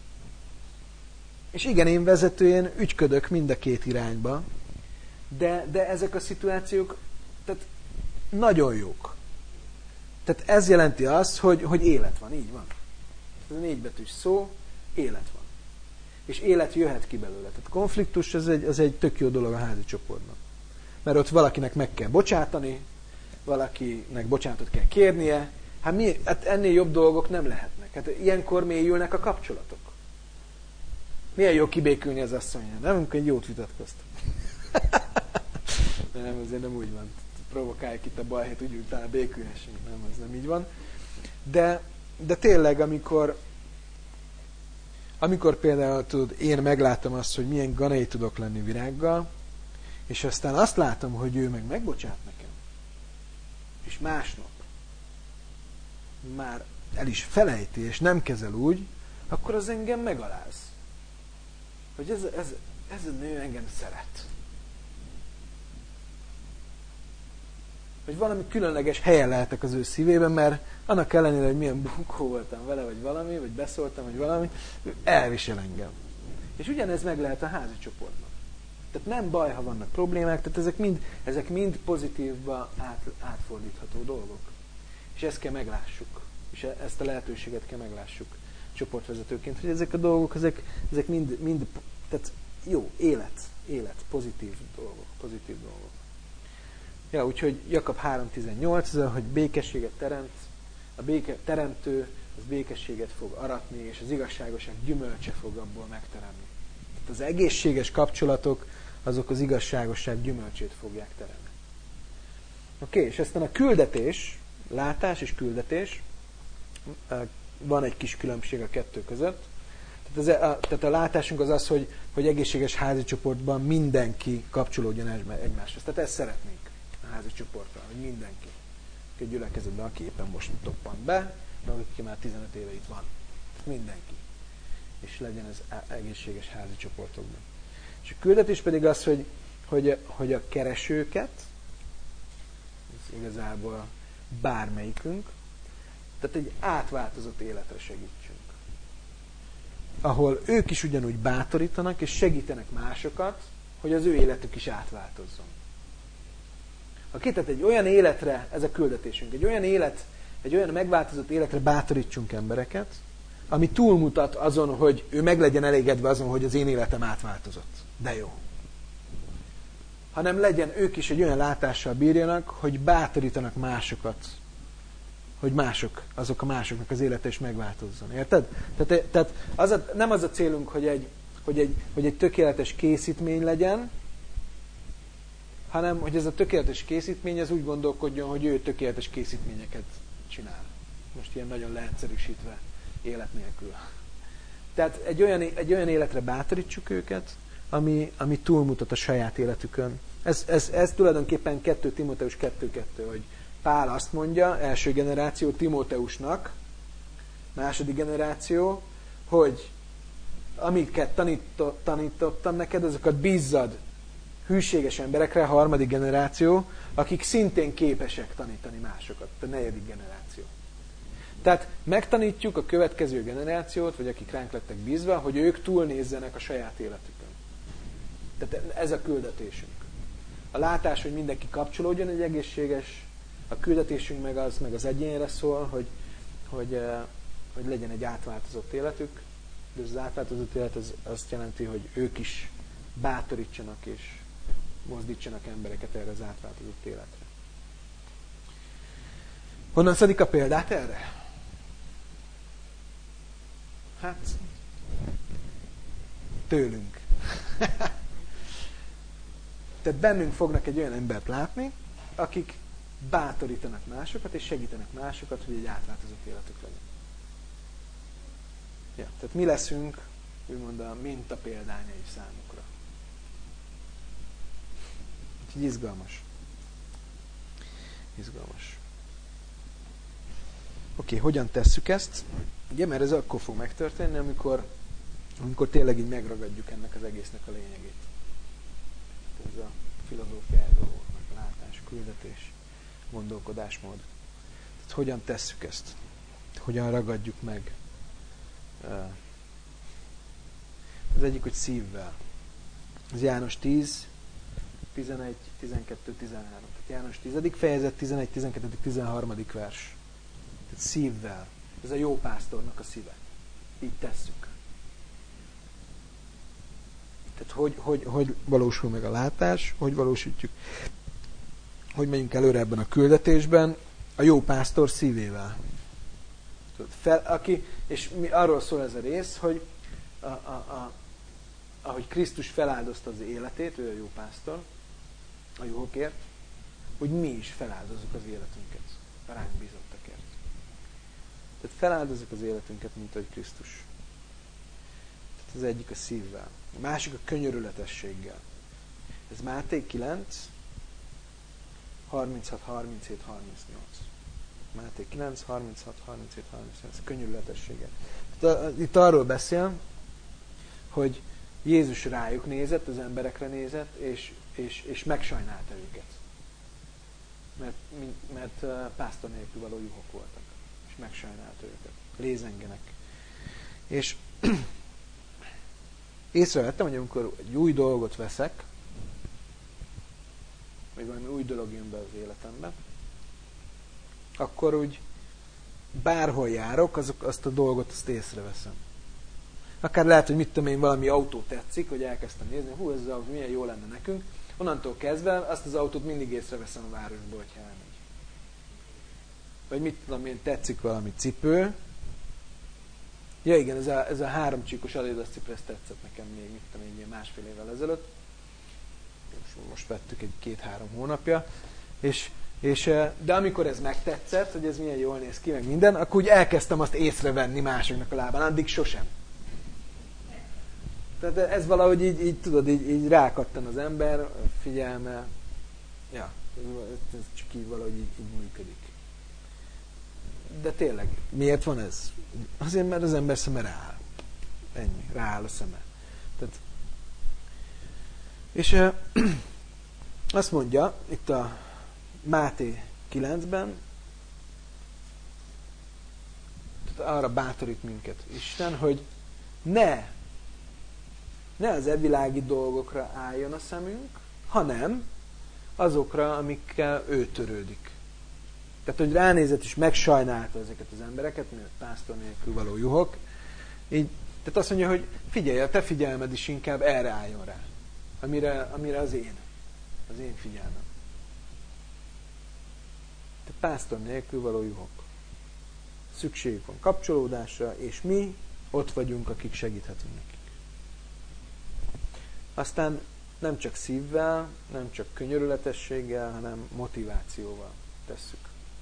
És igen, én vezetőjén ügyködök mind a két irányba, de, de ezek a szituációk tehát nagyon jók. Tehát ez jelenti azt, hogy, hogy élet van, így van. Ez a négybetűs szó, élet van. És élet jöhet ki belőle. Tehát konfliktus, ez egy, az egy tök jó dolog a házi csoportban. Mert ott valakinek meg kell bocsátani, valakinek bocsánatot kell kérnie. Hát, mi, hát ennél jobb dolgok nem lehetnek. Hát ilyenkor mélyülnek a kapcsolatok. Milyen jó kibékülni az asszonyon, nem? Amikor egy jót vitatkoztunk. Nem, azért nem úgy van. Provokáljuk itt a balhét, úgy utána békülhessünk. Nem, az nem így van. De, de tényleg, amikor amikor például tudod, én meglátom azt, hogy milyen ganai tudok lenni virággal, és aztán azt látom, hogy ő meg megbocsát nekem. És másnap már el is felejti, és nem kezel úgy, akkor az engem megaláz. Hogy ez, ez, ez a nő engem szeret. Hogy valami különleges helyen lehetek az ő szívében, mert annak ellenére, hogy milyen bunkó voltam vele, vagy valami, vagy beszóltam, vagy valami, ő elvisel engem. És ugyanez meg lehet a házi csoportban. Tehát nem baj, ha vannak problémák, tehát ezek mind, ezek mind pozitívba át, átfordítható dolgok. És ezt kell meglássuk. És ezt a lehetőséget kell meglássuk csoportvezetőként, hogy ezek a dolgok, ezek, ezek mind, mind, tehát jó, élet, élet, pozitív dolgok, pozitív dolgok. Ja, úgyhogy Jakab három tizennyolc, hogy békességet teremt, a béke, teremtő, az békességet fog aratni, és az igazságoság gyümölcse fog abból megteremni. Tehát az egészséges kapcsolatok, azok az igazságosság gyümölcsét fogják teremni. Oké, okay, és aztán a küldetés, látás és küldetés, van egy kis különbség a kettő között. Tehát, az, a, tehát a látásunk az az, hogy, hogy egészséges házi csoportban mindenki kapcsolódjon egymáshoz. Tehát ezt szeretnénk a házi csoportban, hogy mindenki. Egy gyülekezetben, aki éppen most toppant be, meg aki már tizenöt éve itt van. Mindenki. És legyen ez egészséges házi csoportokban. És a küldetés pedig az, hogy, hogy, hogy a keresőket, ez igazából bármelyikünk, tehát egy átváltozott életre segítsünk. Ahol ők is ugyanúgy bátorítanak, és segítenek másokat, hogy az ő életük is átváltozzon. Oké, tehát egy olyan életre, ez a küldetésünk, egy olyan élet, egy olyan megváltozott életre bátorítsunk embereket, ami túlmutat azon, hogy ő meg legyen elégedve azon, hogy az én életem átváltozott. De jó. Hanem legyen ők is egy olyan látással bírjanak, hogy bátorítanak másokat, hogy mások, azok a másoknak az élete is megváltozzon. Érted? Tehát, tehát az a, nem az a célunk, hogy egy, hogy, egy, hogy egy tökéletes készítmény legyen, hanem hogy ez a tökéletes készítmény az úgy gondolkodjon, hogy ő tökéletes készítményeket csinál. Most ilyen nagyon leegyszerűsítve, élet nélkül. Tehát egy olyan, egy olyan életre bátorítsuk őket, ami, ami túlmutat a saját életükön. Ez, ez, ez tulajdonképpen kettő Timóteus kettő kettő, hogy Pál azt mondja, első generáció Timóteusnak, második generáció, hogy amiket tanított, tanítottam neked, azokat bízzad hűséges emberekre, harmadik generáció, akik szintén képesek tanítani másokat, a negyedik generáció. Tehát megtanítjuk a következő generációt, vagy akik ránk lettek bízva, hogy ők túlnézzenek a saját életükön. Tehát ez a küldetésünk. A látás, hogy mindenki kapcsolódjon egy egészséges, a küldetésünk meg az, meg az egyénre szól, hogy, hogy, hogy legyen egy átváltozott életük, de az átváltozott élet az azt jelenti, hogy ők is bátorítsanak és mozdítsanak embereket erre az átváltozott életre. Honnan szedik a példát erre? Hát, tőlünk. Tehát bennünk fognak egy olyan embert látni, akik bátorítanak másokat, és segítenek másokat, hogy egy átváltozott életük legyen. Ja, tehát mi leszünk, úgymond a minta példányai számukra. Úgyhogy izgalmas. Izgalmas. Oké, okay, hogyan tesszük ezt? Ugye, mert ez akkor fog megtörténni, amikor, amikor tényleg így megragadjuk ennek az egésznek a lényegét. Ez a filozófiai dolgoknak, látás, küldetés, gondolkodásmód. Tehát hogyan tesszük ezt? Hogyan ragadjuk meg? Az egyik, hogy szívvel. Ez János tíz, tizenegy, tizenkettő, tizenhárom. Tehát János tízedik fejezet, tizenegy, tizenkettő, tizenharmadik vers. Tehát szívvel. Ez a jó pásztornak a szíve. Így tesszük. Tehát hogy, hogy, hogy valósul meg a látás, hogy valósítjuk, hogy megyünk előre ebben a küldetésben, a jó pásztor szívével. Fel, aki, és mi, arról szól ez a rész, hogy a, a, a, ahogy Krisztus feláldozta az életét, ő a jó pásztor, a juhokért, hogy mi is feláldozzuk az életünket a ránk bízottakért. Tehát feláldozzuk az életünket, mint ahogy Krisztus. Tehát az egyik a szívvel. A másik a könyörületességgel. Ez Máté kilenc, harminchat, harminchét, harmincnyolc. Máté kilenc, harminchat, harminchét, harmincnyolc. Könyörületességgel. Itt arról beszél, hogy Jézus rájuk nézett, az emberekre nézett, és, és, és megsajnálta őket. Mert, mert pásztor nélkül való juhok voltak. És megsajnálta őket. Lézengenek. És észrevettem, hogy amikor egy új dolgot veszek, vagy valami új dolog jön be az életembe, akkor úgy bárhol járok, azok, azt a dolgot azt észreveszem. Akár lehet, hogy mit tudom én, valami autó tetszik, hogy elkezdtem nézni, hú, ez az autó milyen jó lenne nekünk. Onnantól kezdve azt az autót mindig észreveszem a városból, hogyha elmegy. Vagy mit tudom én, tetszik valami cipő. Ja igen, ez a, ez a három csíkos Adidas cipő, ez tetszett nekem még, mit tudom én, másfél évvel ezelőtt. Most, most vettük egy két-három hónapja. És, és, de amikor ez megtetszett, hogy ez milyen jól néz ki, meg minden, akkor úgy elkezdtem azt észrevenni másoknak a lábán, addig sosem. Tehát ez valahogy így, így tudod, így, így rákattan az ember, figyelme. Ja, ez csak így valahogy így, így működik. De tényleg, miért van ez? Azért, mert az ember szeme rááll. Ennyi, rááll a szeme. Tehát, és e, azt mondja, itt a Máté kilencben, tehát arra bátorít minket Isten, hogy ne, ne az evilági dolgokra álljon a szemünk, hanem azokra, amikkel ő törődik. Tehát, hogy ránézett és megsajnálta ezeket az embereket, mint pásztor nélkül való juhok. Így, tehát azt mondja, hogy figyelj, a te figyelmed is inkább erre álljon rá. Amire, amire az én. Az én figyelmem. Te pásztor nélkül való juhok. Szükségük van kapcsolódásra, és mi ott vagyunk, akik segíthetünk nekik. Aztán nem csak szívvel, nem csak könyörületességgel, hanem motivációval tesszük.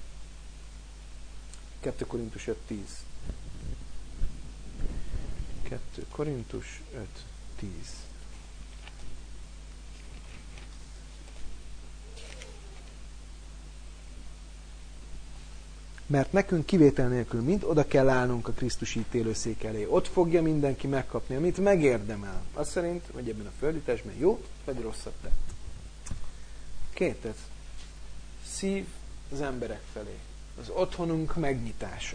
kettő Korintus öt tíz. kettő Korintus öt tíz. Mert nekünk kivétel nélkül mind oda kell állnunk a Krisztus ítélőszék elé. Ott fogja mindenki megkapni, amit megérdemel. Azt szerint, hogy ebben a földítésben jót vagy rosszat tett. Két, szív az emberek felé. Az otthonunk megnyitása.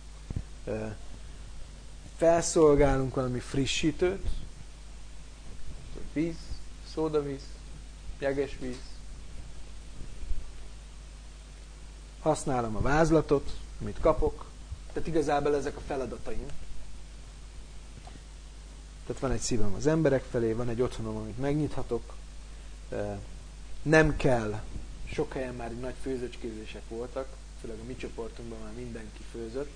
Felszolgálunk valami frissítőt, víz, szódavíz, jeges víz. Használom a vázlatot, amit kapok. Tehát igazából ezek a feladataim. Tehát van egy szívem az emberek felé, van egy otthonom, amit megnyithatok. Nem kell, sok helyen már nagy főzőcskézések voltak, főleg a mi csoportunkban már mindenki főzött.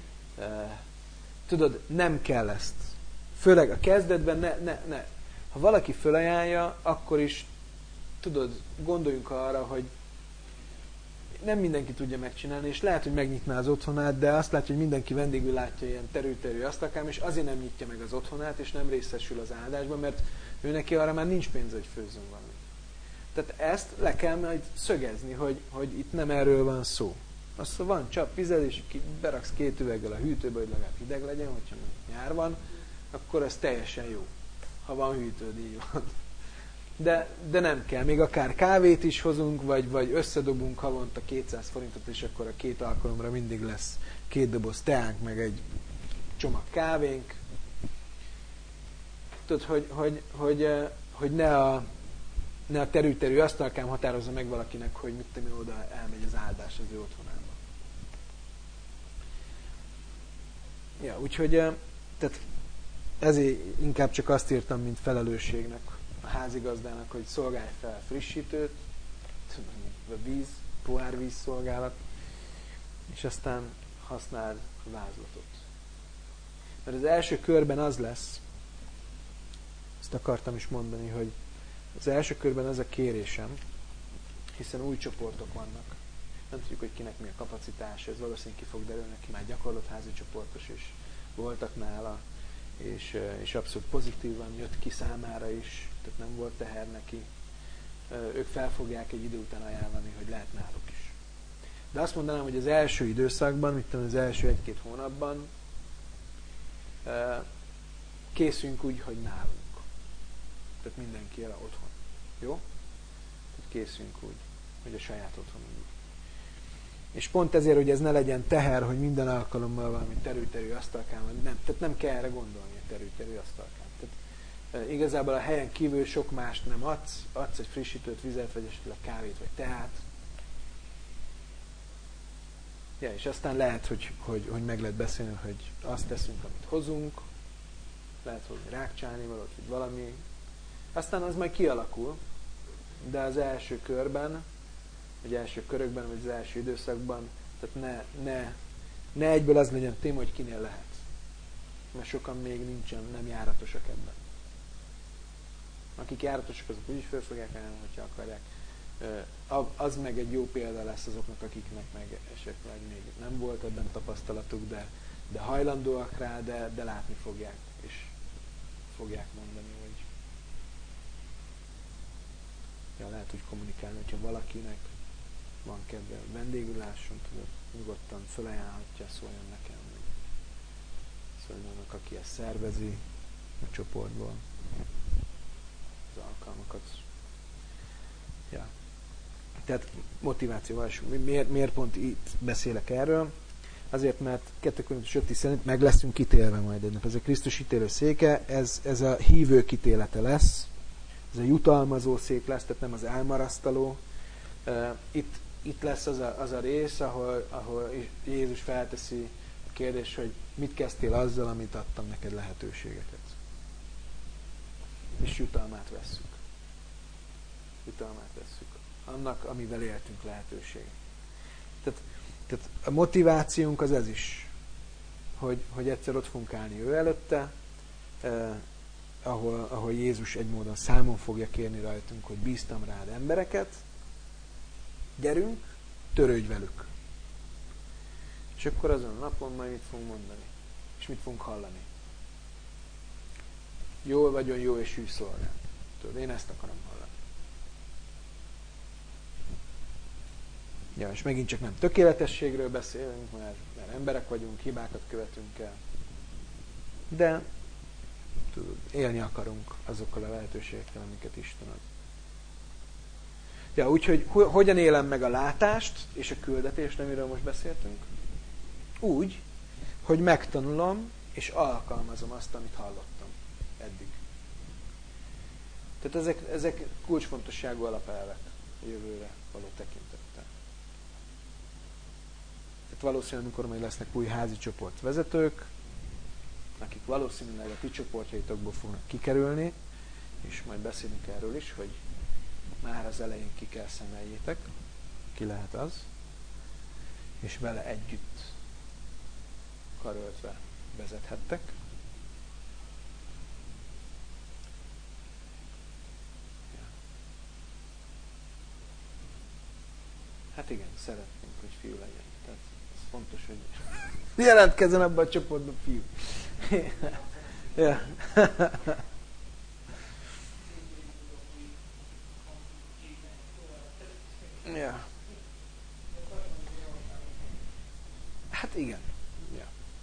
Tudod, nem kell ezt. Főleg a kezdetben ne, ne, ne. Ha valaki fölajánlja, akkor is, tudod, gondoljunk arra, hogy nem mindenki tudja megcsinálni, és lehet, hogy megnyitná az otthonát, de azt látja, hogy mindenki vendégül látja ilyen terül-terül asztalkám, és azért nem nyitja meg az otthonát, és nem részesül az áldásban, mert ő neki arra már nincs pénz, hogy főzzön valamit. Tehát ezt le kell majd szögezni, hogy, hogy itt nem erről van szó. Azt van csap vized, és beraksz két üveggel a hűtőbe, hogy legalább hideg legyen, hogyha nyár van, akkor ez teljesen jó. Ha van hűtőd, így van. De, de nem kell. Még akár kávét is hozunk, vagy, vagy összedobunk havonta kétszáz forintot, és akkor a két alkalomra mindig lesz két doboz teánk, meg egy csomag kávénk. Tudod, hogy, hogy, hogy, hogy ne a, ne a terű-terű asztalkám határozza meg valakinek, hogy mit tudom, oda elmegy az áldás az ő otthonába. Ja, úgyhogy tehát ezért inkább csak azt írtam, mint felelősségnek a házigazdának, hogy szolgálj fel frissítőt, a víz, pohárvíz szolgálat, és aztán használd a vázlatot. Mert az első körben az lesz, ezt akartam is mondani, hogy az első körben az a kérésem, hiszen új csoportok vannak. Nem tudjuk, hogy kinek mi a kapacitása, ez valószínűleg ki fog derülni, aki már gyakorlott házi csoportos, és voltak nála, és, és abszolút pozitívan jött ki számára is, tehát nem volt teher neki. Ők fel fogják egy idő után ajánlani, hogy lehet náluk is. De azt mondanám, hogy az első időszakban, mit tudom, az első egy-két hónapban készünk úgy, hogy nálunk. Tehát mindenki el otthon. Jó? Tehát készünk úgy, hogy a saját otthonunk. És pont ezért, hogy ez ne legyen teher, hogy minden alkalommal valami terű-terű asztalkán van. Nem, tehát nem kell erre gondolni, a terű-terű asztalkán. Tehát e, igazából a helyen kívül sok mást nem adsz, adsz egy frissítőt, vizet, vagy esetleg kávét, vagy teát. Ja, és aztán lehet, hogy, hogy, hogy meg lehet beszélni, hogy azt teszünk, amit hozunk, lehet hozni rákcsálni valót, vagy valami. Aztán az majd kialakul, de az első körben, vagy első körökben, vagy az első időszakban, tehát ne, ne, ne egyből az legyen a téma, hogy kinél lehet. Mert sokan még nincsen, nem járatosak ebben. Akik járatosak, azok úgyis föl fogják állni, hogyha akarják. Az meg egy jó példa lesz azoknak, akiknek meg esetleg még nem volt ebben tapasztalatuk, de, de hajlandóak rá, de, de látni fogják, és fogják mondani, hogy ja, lehet úgy kommunikálni, hogyha valakinek van kedve, vendégül lásson, tudod, nyugodtan felajánlhatja, szóljon nekem, vagy szóljon annak, aki ezt szervezi a csoportból, az alkalmakat. Ja. Tehát motivációval, és miért, miért pont itt beszélek erről? Azért, mert kettő Korintus öt szerint meg leszünk ítélve majd egy nap. Ez a Krisztus ítélő széke, ez, ez a hívők ítélete lesz, ez a jutalmazó szék lesz, tehát nem az elmarasztaló. Itt, itt lesz az a, az a rész, ahol, ahol Jézus felteszi a kérdést, hogy mit kezdtél azzal, amit adtam neked lehetőségeket. És jutalmát vesszük. Jutalmát vesszük. Annak, amivel éltünk lehetőség. Tehát, tehát a motivációnk az ez is, hogy, hogy egyszer ott fogunk állni ő előtte, eh, ahol, ahol Jézus egy módon számon fogja kérni rajtunk, hogy bíztam rád embereket, gyerünk, törődj velük. És akkor azon a napon majd mit fogunk mondani? És mit fogunk hallani? Jól vagyon, jó és hű szolgál. Tudod, én ezt akarom hallani. Ja, és megint csak nem tökéletességről beszélünk, mert, mert emberek vagyunk, hibákat követünk el. De tudod, élni akarunk azokkal a lehetőségekkel, amiket Isten ad. Ja, úgyhogy hogyan élem meg a látást és a küldetést, amiről most beszéltünk? Úgy, hogy megtanulom és alkalmazom azt, amit hallottam eddig. Tehát ezek, ezek kulcsfontosságú alapelvek a jövőre való tekintettel. Tehát valószínűleg, amikor majd lesznek új házi csoport vezetők, akik valószínűleg a ti csoportjaitokból fognak kikerülni, és majd beszélünk erről is, hogy már az elején ki kell szemeljétek, ki lehet az, és vele együtt karöltve vezethettek. Hát igen, szeretnénk, hogy fiú legyen. Tehát ez fontos, hogy jelentkezzen abban a csoportban fiú. Ja. Ja. Hát igen. Ja.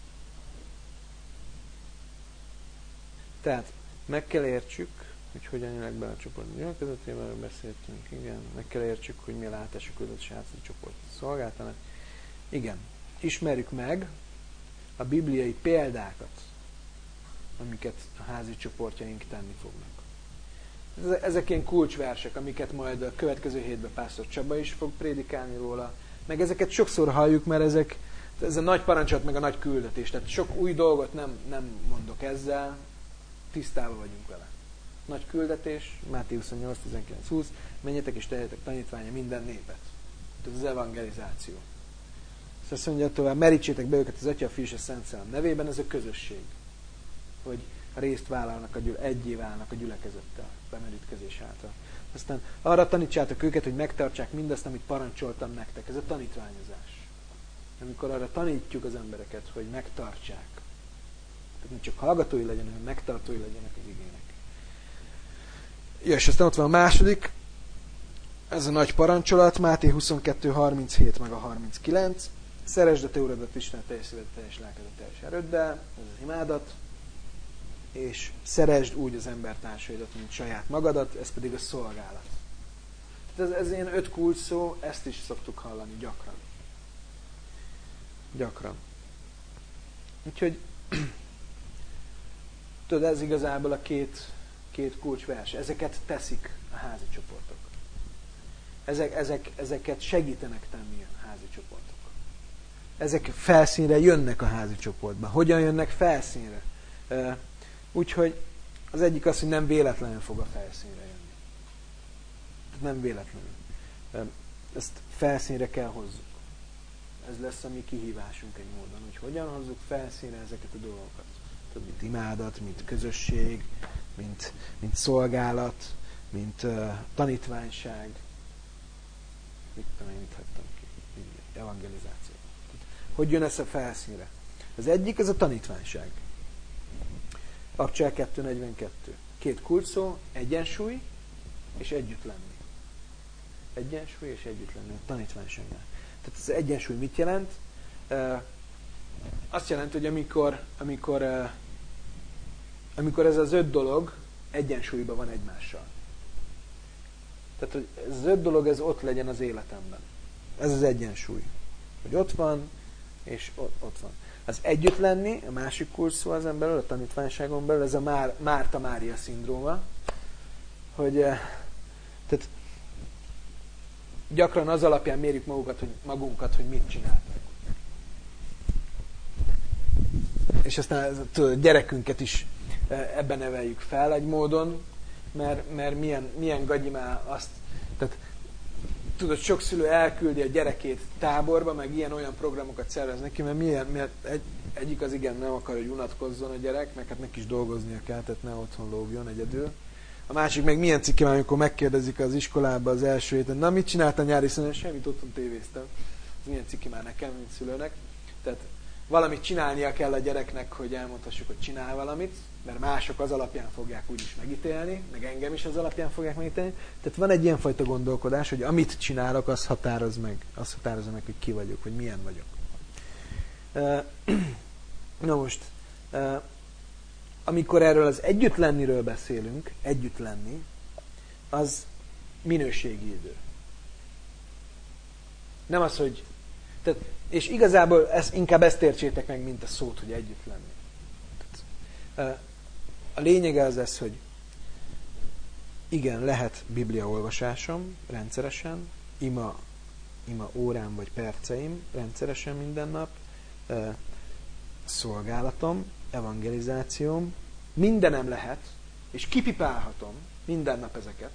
Tehát meg kell értsük, hogy hogyan élek be a csoport gyülekezetével, beszéltünk, igen. Meg kell értsük, hogy mi a látású küldetés házi csoport szolgáltanak. Igen. Ismerjük meg a bibliai példákat, amiket a házi csoportjaink tenni fognak. Ezek ilyen kulcsversek, amiket majd a következő hétben Pásztor Csaba is fog prédikálni róla, meg ezeket sokszor halljuk, mert ezek, ez a nagy parancsolat, meg a nagy küldetés, tehát sok új dolgot nem, nem mondok ezzel, tisztában vagyunk vele. Nagy küldetés, Máté huszonnyolc tizenkilenc húsz, menjetek és tegyetek tanítványa minden népet. Ez az evangelizáció. Szóval azt mondja tovább, merítsétek be őket az Atya, a Fiú és a Szent Szellem nevében, ez a közösség. Hogy részt vállalnak, a gyüle, egyé válnak a gyülekezettel, bemerítkezés által. Aztán arra tanítsátok őket, hogy megtartsák mindazt, amit parancsoltam nektek. Ez a tanítványozás. Amikor arra tanítjuk az embereket, hogy megtartsák. Tehát nem csak hallgatói legyenek, hanem megtartói legyenek az igének. Ja, és aztán ott van a második, ez a nagy parancsolat, Máté huszonkettő harminchét meg a harminckilenc. Szeresd a te Uradat, Istenet teljes szíved, teljes lelkedet, teljes erőddel, ez az imádat, és szeresd úgy az embertársaidat, mint saját magadat, ez pedig a szolgálat. Tehát ez, ez ilyen öt kulcs szó, ezt is szoktuk hallani gyakran. Gyakran. Úgyhogy tudod, ez igazából a két, két kulcsvers. Ezeket teszik a házi csoportok. Ezek, ezek, ezeket segítenek tenni a házi csoportok. ezek felszínre jönnek a házi csoportban. Hogyan jönnek felszínre? Úgyhogy az egyik az, hogy nem véletlenül fog a felszínre jönni. Tehát nem véletlenül. Ezt felszínre kell hozzuk. Ez lesz a mi kihívásunk egy módon, hogy hogyan hozzuk felszínre ezeket a dolgokat. Tehát, mint imádat, mint közösség, mint, mint szolgálat, mint uh, tanítványság. Mit tudom én, mit hagytam ki? Evangelizáció. Tehát, hogy jön ez a felszínre? Az egyik, az a tanítványság. Abcsel kettő negyvenkettő. Két kulcs szó, egyensúly és együtt lenni. Egyensúly és együtt lenni a tanítványságnál. Tehát az egyensúly mit jelent? Uh, azt jelenti, hogy amikor, amikor, uh, amikor ez az öt dolog egyensúlyban van egymással. Tehát, hogy ez az öt dolog, ez ott legyen az életemben. Ez az egyensúly. Hogy ott van, és ott, ott van. Az együtt lenni, a másik kulcs szó az belül, a tanítványságon belül, ez a Már, Márta Mária szindróma, hogy uh, tehát gyakran az alapján mérjük magukat, hogy, magunkat, hogy mit csináltak. És aztán a gyerekünket is ebben neveljük fel egy módon, mert, mert milyen, milyen gagyimá azt, tehát tudod, sok szülő elküldi a gyerekét táborba, meg ilyen-olyan programokat szervez neki, mert, milyen, mert egy, egyik az igen nem akar, hogy unatkozzon a gyerek, meg hát neki is dolgoznia kell, tehát ne otthon lógjon egyedül. A másik meg milyen cikkem, amikor megkérdezik az iskolában az első héten, na mit csináltál nyári szüneten? Semmit, otthon tévéztem. Ez milyen cikki már nekem, mint szülőnek. Tehát valamit csinálnia kell a gyereknek, hogy elmondhassuk, hogy csinál valamit, mert mások az alapján fogják úgyis megítélni, meg engem is az alapján fogják megítélni. Tehát van egy ilyenfajta gondolkodás, hogy amit csinálok, az határoz meg, az határozza meg, hogy ki vagyok, hogy milyen vagyok. Na most, amikor erről az együtt lenniről beszélünk, együtt lenni, az minőségi idő. Nem az, hogy... Tehát, és igazából ez, inkább ezt értsétek meg, mint a szót, hogy együtt lenni. Tehát, a lényege az ez, hogy igen, lehet bibliaolvasásom rendszeresen, ima, ima órám vagy perceim rendszeresen minden nap, szolgálatom, evangelizációm, mindenem lehet, és kipipálhatom minden nap ezeket.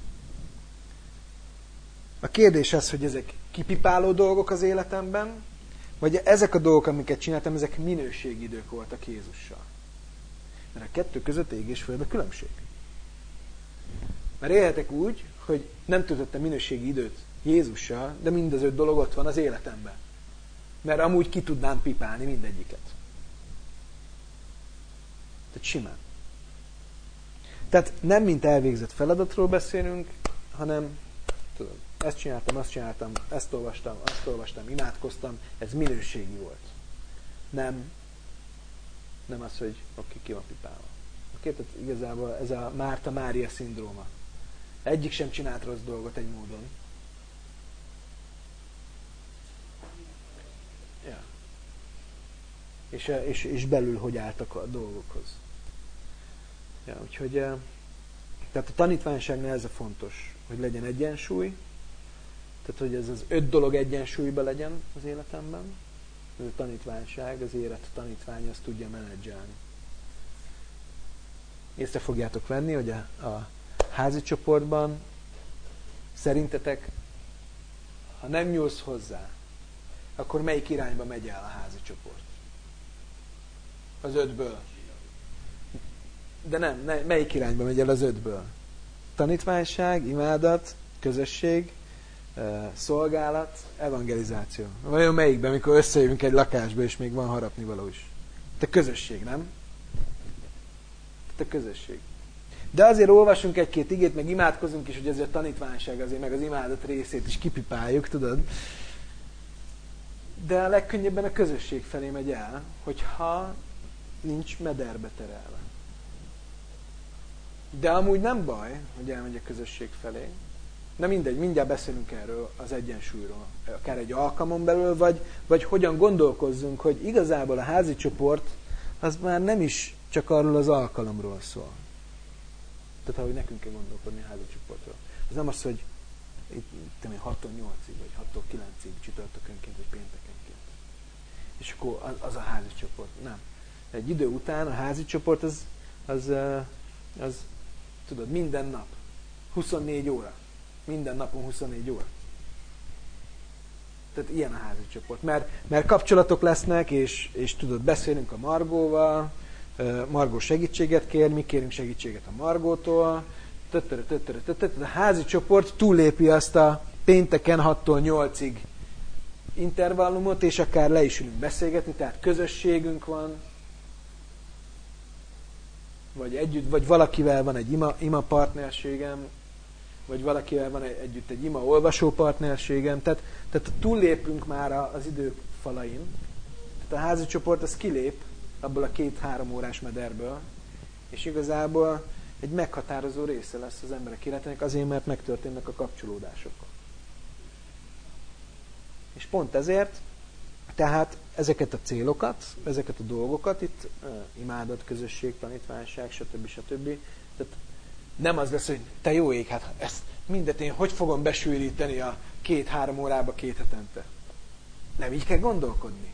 A kérdés az, hogy ezek kipipáló dolgok az életemben, vagy ezek a dolgok, amiket csináltam, ezek minőségi idők voltak Jézussal. Mert a kettő között ég és föld a különbség. Mert élhetek úgy, hogy nem töltöttem minőségi időt Jézussal, de mind az öt dolog ott van az életemben. Mert amúgy ki tudnám pipálni mindegyiket. Tehát simán. Tehát nem mint elvégzett feladatról beszélünk, hanem tudom, ezt csináltam, azt csináltam, ezt olvastam, azt olvastam, imádkoztam, ez minőségi volt. Nem, nem az, hogy oké, ki van pipálva. Oké, tehát igazából ez a Márta Mária szindróma. Egyik sem csinált rossz dolgot egy módon. Ja. És, és, és belül hogy álltak a dolgokhoz. Ja, úgyhogy tehát a tanítványságnál ez a fontos, hogy legyen egyensúly, tehát hogy ez az öt dolog egyensúlyban legyen az életemben. Ez a tanítványság, az élet tanítvány azt tudja menedzselni. Észre fogjátok venni, hogy a, a házi csoportban szerintetek, ha nem nyúlsz hozzá, akkor melyik irányba megy el a házi csoport? Az ötből. De nem, ne, melyik irányba megy el az ötből? Tanítványság, imádat, közösség, szolgálat, evangelizáció. Vajon melyikben, amikor összejövünk egy lakásba, és még van harapnivaló is? Te közösség, nem? Te közösség. De azért olvasunk egy-két igét, meg imádkozunk is, hogy ezért a tanítványság azért, meg az imádat részét is kipipáljuk, tudod? De a legkönnyebben a közösség felé megy el, hogyha nincs mederbe terelve. De amúgy nem baj, hogy elmegy a közösség felé. De mindegy, mindjárt beszélünk erről az egyensúlyról. Akár egy alkalmon belül, vagy, vagy hogyan gondolkozzunk, hogy igazából a házi csoport az már nem is csak arról az alkalomról szól. Tehát ahogy nekünk kell gondolkodni a házi csoportról. Ez nem az, hogy itt hattól nyolcig, vagy hattól kilencig csütörtökönként, vagy péntekenként. és akkor az, az a házi csoport. Nem. Egy idő után a házi csoport az, az, az, az tudod, minden nap. huszonnégy óra. Minden napon huszonnégy óra. Tehát ilyen a házi csoport. Mert, mert kapcsolatok lesznek, és, és tudod, beszélünk a Margóval, Margó segítséget kér, mi kérünk segítséget a Margótól. Tötörö, tötörö, tötörö. A házi csoport túllépi azt a pénteken hattól nyolcig intervallumot, és akár le is ülünk beszélgetni, tehát közösségünk van, vagy együtt, vagy valakivel van egy ima, ima partnerségem, vagy valakivel van egy, együtt egy ima olvasó partnerségem, tehát, tehát túllépünk már az idők falain. Tehát a házi csoport az kilép abból a két-három órás mederből, és igazából egy meghatározó része lesz az emberek életének azért, mert megtörténnek a kapcsolódások. És pont ezért, tehát ezeket a célokat, ezeket a dolgokat, itt uh, imádat, közösség, tanítványság, stb. stb. Tehát nem az lesz, hogy te jó ég, hát ezt mindet én hogy fogom besűríteni a két-három órába két hetente. Nem így kell gondolkodni.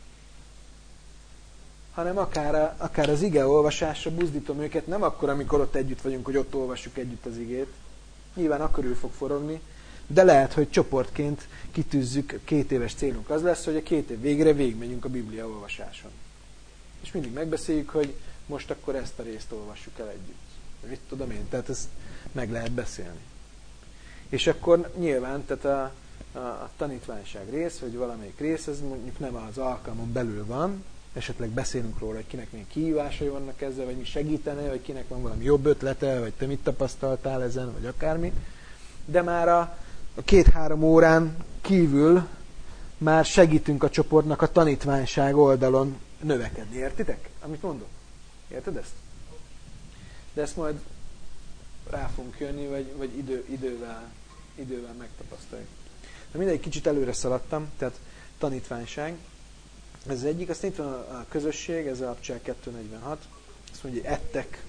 Hanem akár, a, akár az ige olvasásra buzdítom őket, nem akkor, amikor ott együtt vagyunk, hogy ott olvassuk együtt az igét. Nyilván akkor ő fog forogni, de lehet, hogy csoportként kitűzzük, két éves célunk az lesz, hogy a két év végére végigmegyünk a Biblia olvasáson. És mindig megbeszéljük, hogy most akkor ezt a részt olvassuk el együtt. Mit tudom én, tehát ezt meg lehet beszélni. És akkor nyilván, tehát a, a, a tanítványság rész, vagy valamelyik rész, ez mondjuk nem az alkalmon belül van, esetleg beszélünk róla, hogy kinek milyen kihívásai vannak ezzel, vagy mi segítene, vagy kinek van valami jobb ötlete, vagy te mit tapasztaltál ezen, vagy akármi. De már a, a két-három órán kívül már segítünk a csoportnak a tanítványság oldalon növekedni. Értitek, amit mondok? Érted ezt? De ezt majd rá fogunk jönni, vagy, vagy idő, idővel, idővel megtapasztaljuk. De mindegy, kicsit előre szaladtam, tehát tanítványság. Ez az egyik, aztán itt van a közösség, ez a Apostolok kettő negyvenhat. Azt mondja, hogy ettek.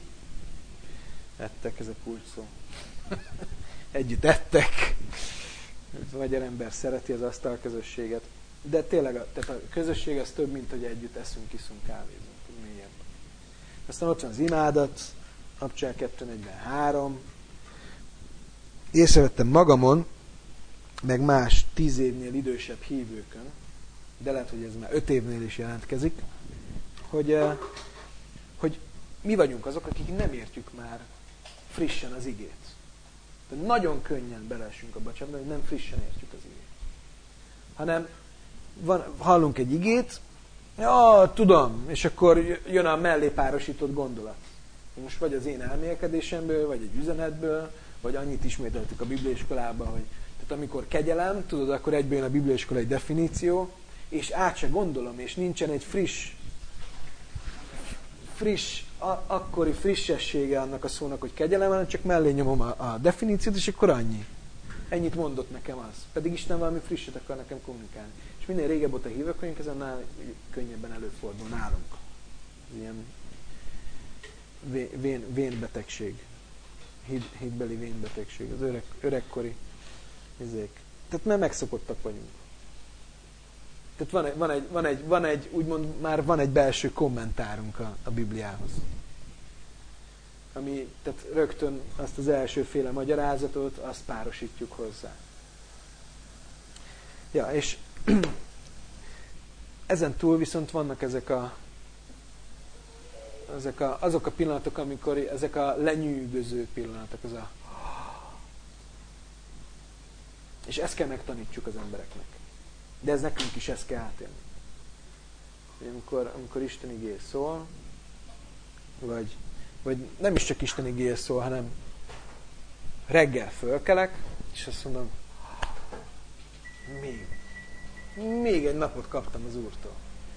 Ettek, ez a kulcs szó. Együtt ettek. A magyar ember szereti az asztal közösséget. De tényleg a, tehát a közösség az több, mint hogy együtt eszünk, iszunk, kávézunk. Mélyebb. Aztán ott van az imádat, Apostolok kettő negyvenhárom. Észrevettem magamon, meg más tíz évnél idősebb hívőkön, de lehet, hogy ez már öt évnél is jelentkezik, hogy, hogy mi vagyunk azok, akik nem értjük már frissen az igét. De nagyon könnyen beleesünk abba a csapba, hogy nem frissen értjük az igét. Hanem van, hallunk egy igét, ja, tudom, és akkor jön a mellé párosított gondolat. Most vagy az én elmélkedésemből, vagy egy üzenetből, vagy annyit ismételtük a bibliaiskolában, hogy tehát amikor kegyelem, tudod, akkor egyből jön a bibliaiskolai definíció, és át se gondolom, és nincsen egy friss, friss, a, akkori frissessége annak a szónak, hogy kegyelem, hanem csak mellé nyomom a, a definíciót, és akkor annyi. Ennyit mondott nekem az. Pedig Isten valami frisset akar nekem kommunikálni. És minél régebb óta hívők vagyunk, ezen nál könnyebben előfordul nálunk. Ilyen vén, vénbetegség. Híd, hídbeli vénbetegség. Az öreg, öregkori izék. Tehát mert megszokottak vagyunk. Tehát van egy, van egy, van egy, van egy úgymond már van egy belső kommentárunk a, a Bibliához. Ami, tehát rögtön azt az elsőféle magyarázatot, azt párosítjuk hozzá. Ja, és ezen túl viszont vannak ezek a, ezek a azok a pillanatok, amikor ezek a lenyűgöző pillanatok, az a és ezt kell megtanítsuk az embereknek. De ez nekünk is ezt kell átélni. Amikor, amikor Isten igéje szól, vagy, vagy nem is csak Isten igéje szól, hanem reggel fölkelek, és azt mondom, még, még egy napot kaptam az Úrtól.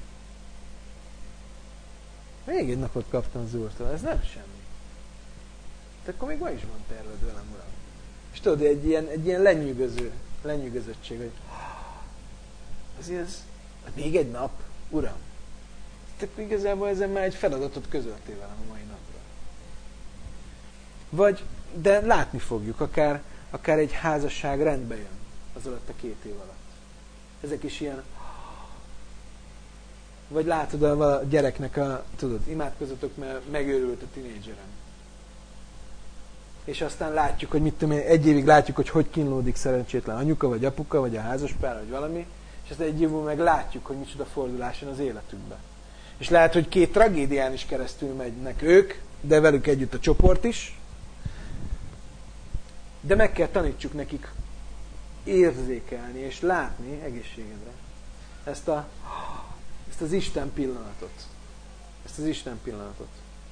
Még egy napot kaptam az Úrtól, ez nem semmi. De akkor még ma is van terved velem, Uram. És tudod, egy ilyen, egy ilyen lenyűgöző, lenyűgözöttség, hogy azért ez még egy nap, Uram. Tehát igazából ezen már egy feladatot közöltél velem a mai napra. Vagy, de látni fogjuk, akár, akár egy házasság rendbe jön az alatt a két év alatt. Ezek is ilyen Vagy látod a gyereknek a, tudod, imádkozatok, mert megőrült a tinédzserem. És aztán látjuk, hogy mit tudom én, egy évig látjuk, hogy hogy kínlódik szerencsétlen anyuka, vagy apuka, vagy a házaspár, vagy valami, és aztán egy év múlva meg látjuk, hogy micsoda fordulás jön az életükbe. És lehet, hogy két tragédián is keresztül megynek ők, de velük együtt a csoport is, de meg kell tanítsuk nekik érzékelni és látni egészségedre ezt, a, ezt az Isten pillanatot. Ezt az Isten pillanatot.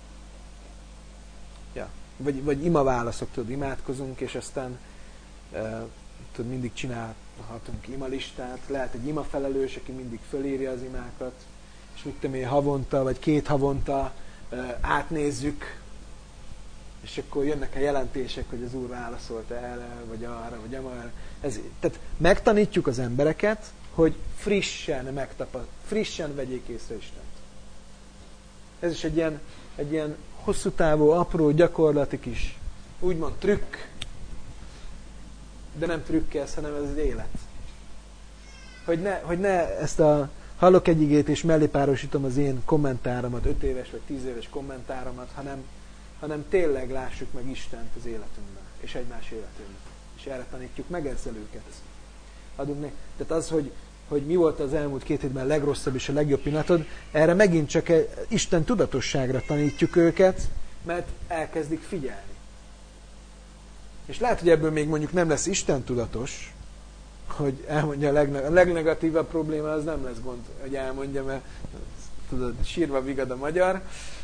Ja. Vagy, vagy ima válaszok, tudod, imádkozunk, és aztán e, tudod, mindig csinálhatunk imalistát, lehet egy ima felelős, aki mindig fölírja az imákat, és mit tudom én, havonta, vagy két havonta e, átnézzük, és akkor jönnek a jelentések, hogy az Úr válaszolt erre, vagy arra, vagy amarra. Ez, tehát megtanítjuk az embereket, hogy frissen megtapad, frissen vegyék észre Istent. Ez is egy ilyen, egy ilyen hosszú távú, apró, gyakorlati kis, úgymond trükk, de nem trükkelsz, hanem ez az élet. Hogy ne, hogy ne ezt a hallok egy igét, és mellé párosítom az én kommentáromat, öt éves vagy tíz éves kommentáromat, hanem, hanem tényleg lássuk meg Istent az életünkben, és egymás életünkben. És erre tanítjuk meg ezzel őket. Adunk ne. Tehát az, hogy, hogy mi volt az elmúlt két hétben a legrosszabb és a legjobb pillanatod, erre megint csak egy Isten tudatosságra tanítjuk őket, mert elkezdik figyelni. És lehet, hogy ebből még mondjuk nem lesz Isten tudatos, hogy elmondja a, legne- a legnegatívabb probléma, az nem lesz gond, hogy elmondja, mert tudod, sírva vigad a magyar.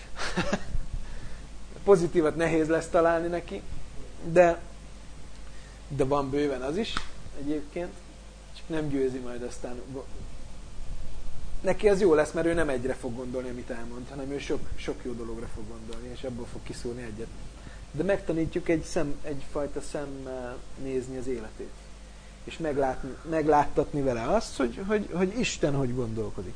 Pozitívat nehéz lesz találni neki, de, de van bőven az is egyébként, csak nem győzi majd aztán. Neki az jó lesz, mert ő nem egyre fog gondolni, amit elmond, hanem ő sok, sok jó dologra fog gondolni, és abból fog kiszúrni egyet. De megtanítjuk egy szem, egyfajta szemmel nézni az életét. És meglátni, megláttatni vele azt, hogy, hogy, hogy Isten hogy gondolkodik.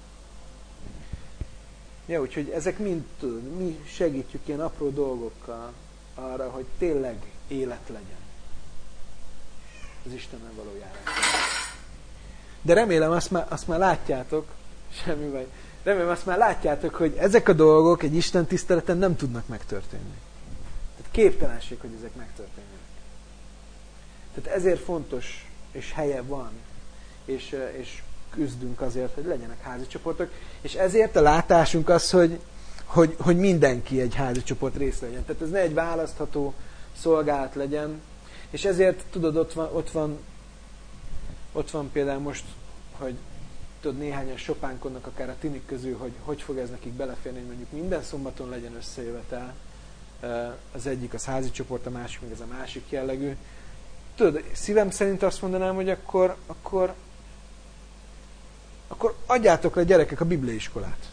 Ja, úgyhogy ezek mind, tudod, mi segítjük ilyen apró dolgokkal arra, hogy tényleg élet legyen. Az Istennel való járás. De remélem azt már, azt már látjátok, semmi baj, remélem azt már látjátok, hogy ezek a dolgok egy Isten tiszteleten nem tudnak megtörténni. Tehát képtelenség, hogy ezek megtörténjenek. Tehát ezért fontos, és helye van, és, és küzdünk azért, hogy legyenek házi csoportok, és ezért a látásunk az, hogy, hogy, hogy mindenki egy házi csoport rész legyen. Tehát ez ne egy választható szolgálat legyen, és ezért tudod, ott van, ott van, ott van például most, hogy tudod, néhányan sopánkodnak akár a tinik közül, hogy hogy fog ez nekik beleférni, hogy mondjuk minden szombaton legyen összejövetel. Az egyik az házi csoport, a másik meg ez a másik jellegű. Tudod, szívem szerint azt mondanám, hogy akkor, akkor, akkor adjátok le gyerekek a bibliaiskolát.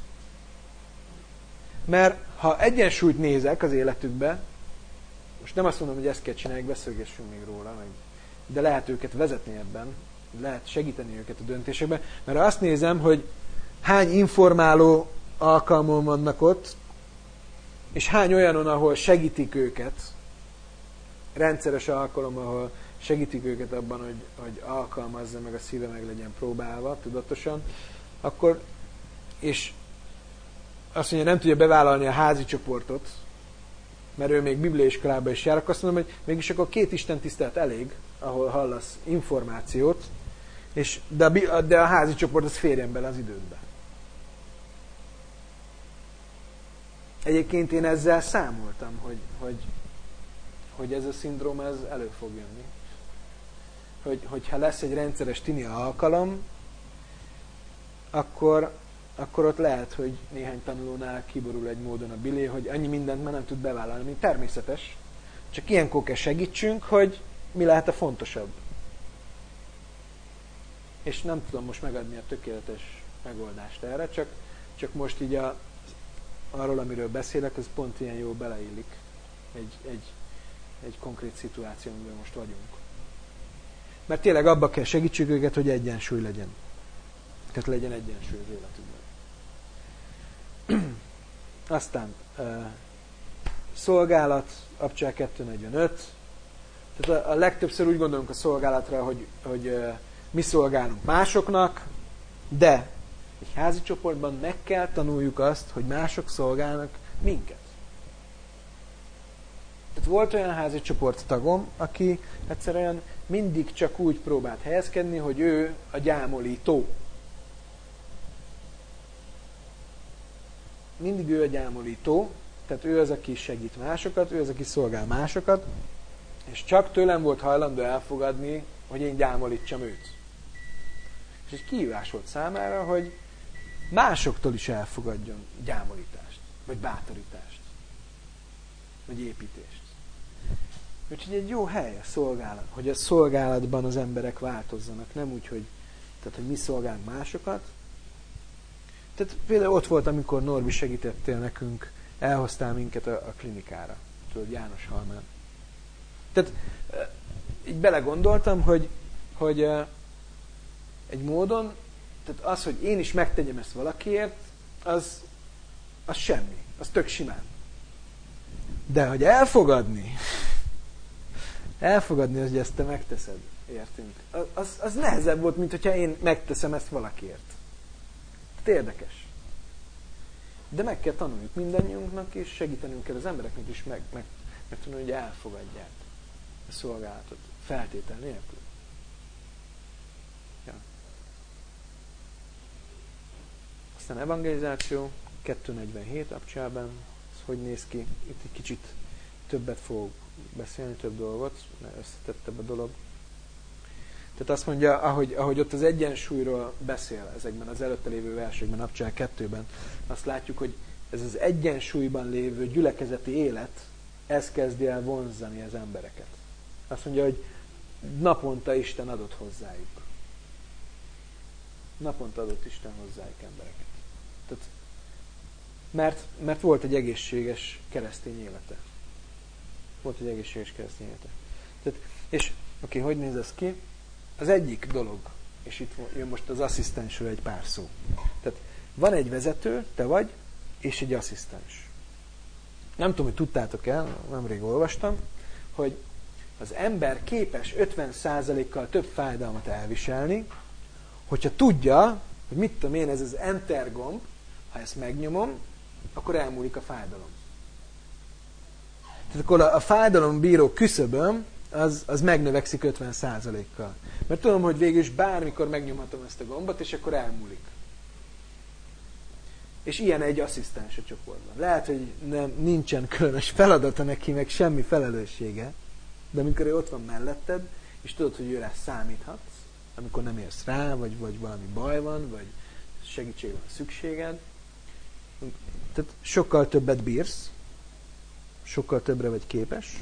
Mert ha egyensúlyt nézek az életükbe, most nem azt mondom, hogy ezt kell csinálni, beszélgessünk még róla, meg, de lehet őket vezetni ebben, lehet segíteni őket a döntésekben, mert ha azt nézem, hogy hány informáló alkalmon vannak ott, és hány olyanon, ahol segítik őket, rendszeres alkalom, ahol segítik őket abban, hogy, hogy alkalmazza meg a szíve, meg legyen próbálva, tudatosan, akkor, és azt mondja, nem tudja bevállalni a házi csoportot, mert ő még bibliaiskolába is jár, akkor azt mondom, hogy mégis akkor két Isten tisztelet elég, ahol hallasz információt, és, de, a, de a házi csoport az férjen bele az idődbe. Egyébként én ezzel számoltam, hogy, hogy, hogy ez a szindróm ez elő fog jönni. Hogy, hogyha lesz egy rendszeres tini alkalom, akkor, akkor ott lehet, hogy néhány tanulónál kiborul egy módon a bilé, hogy annyi mindent már nem tud bevállalni, mint természetes. Csak ilyenkor kell segítsünk, hogy mi lehet a fontosabb. És nem tudom most megadni a tökéletes megoldást erre, csak, csak most így a, arról, amiről beszélek, ez pont ilyen jól beleillik egy, egy, egy konkrét szituáció, amiben most vagyunk. Mert tényleg abba kell segítsük őket, hogy egyensúly legyen. Tehát legyen egyensúly az életükben. Aztán uh, szolgálat, Abcsel kettő negyvenöt. Tehát a, a legtöbbször úgy gondolunk a szolgálatra, hogy, hogy uh, mi szolgálunk másoknak, de Egy házi csoportban meg kell tanuljuk azt, hogy mások szolgálnak minket. Tehát volt olyan házi csoport tagom, aki egyszerűen mindig csak úgy próbált helyezkedni, hogy ő a gyámolító. Mindig ő a gyámolító, tehát ő az, aki segít másokat, ő az, aki szolgál másokat, és csak tőlem volt hajlandó elfogadni, hogy én gyámolítsam őt. És egy kihívás volt számára, hogy másoktól is elfogadjon gyámolítást, vagy bátorítást, vagy építést. Úgyhogy egy jó hely a szolgálat, hogy a szolgálatban az emberek változzanak, nem úgy, hogy, tehát, hogy mi szolgálunk másokat. Tehát például ott volt, amikor Norbi segítettél nekünk, elhoztál minket a, a klinikára, tudod, János Halmán. Tehát így belegondoltam, hogy, hogy egy módon, tehát az, hogy én is megtegyem ezt valakiért, az, az semmi, az tök simán. De hogy elfogadni, elfogadni, hogy ezt te megteszed, értünk, az, az nehezebb volt, mint hogyha én megteszem ezt valakiért. Tehát érdekes. De meg kell tanuljuk mindannyiunknak, és segítenünk kell az embereknek is meg, meg, meg tanulni, hogy elfogadják a szolgálatot, feltétel nélkül. Ja. Aztán evangelizáció, kettő negyvenhét Abcsában, ez hogy néz ki? Itt egy kicsit többet fogok beszélni, több dolgot, mert összetettebb a dolog. Tehát azt mondja, ahogy, ahogy ott az egyensúlyról beszél ezekben az előtte lévő versekben, Abcsel kettőben, azt látjuk, hogy ez az egyensúlyban lévő gyülekezeti élet, ez kezdi el vonzani az embereket. Azt mondja, hogy naponta Isten adott hozzájuk. Naponta adott Isten hozzájuk embereket. Tehát, mert, mert volt egy egészséges keresztény élete. Volt egy egészséges keresztény élete. Tehát, és oké, okay, hogy néz ez ki? Az egyik dolog, és itt jön most az asszisztensről egy pár szó. Tehát van egy vezető, te vagy, és egy asszisztens. Nem tudom, hogy tudtátok el, nemrég olvastam, hogy az ember képes ötven százalékkal több fájdalmat elviselni, hogyha tudja, hogy mit tudom én, ez az enter gomb, ha ezt megnyomom, akkor elmúlik a fájdalom. Tehát akkor a, a fájdalom bíró küszöböm, az, az megnövekszik ötven százalékkal. Mert tudom, hogy végül is bármikor megnyomhatom ezt a gombot, és akkor elmúlik. És ilyen egy asszisztens a csoportban. Lehet, hogy nem, nincsen különös feladata neki, meg semmi felelőssége, de amikor ő ott van melletted, és tudod, hogy őre számíthatsz, amikor nem érsz rá, vagy, vagy valami baj van, vagy segítségre van szükséged. Tehát sokkal többet bírsz, sokkal többre vagy képes.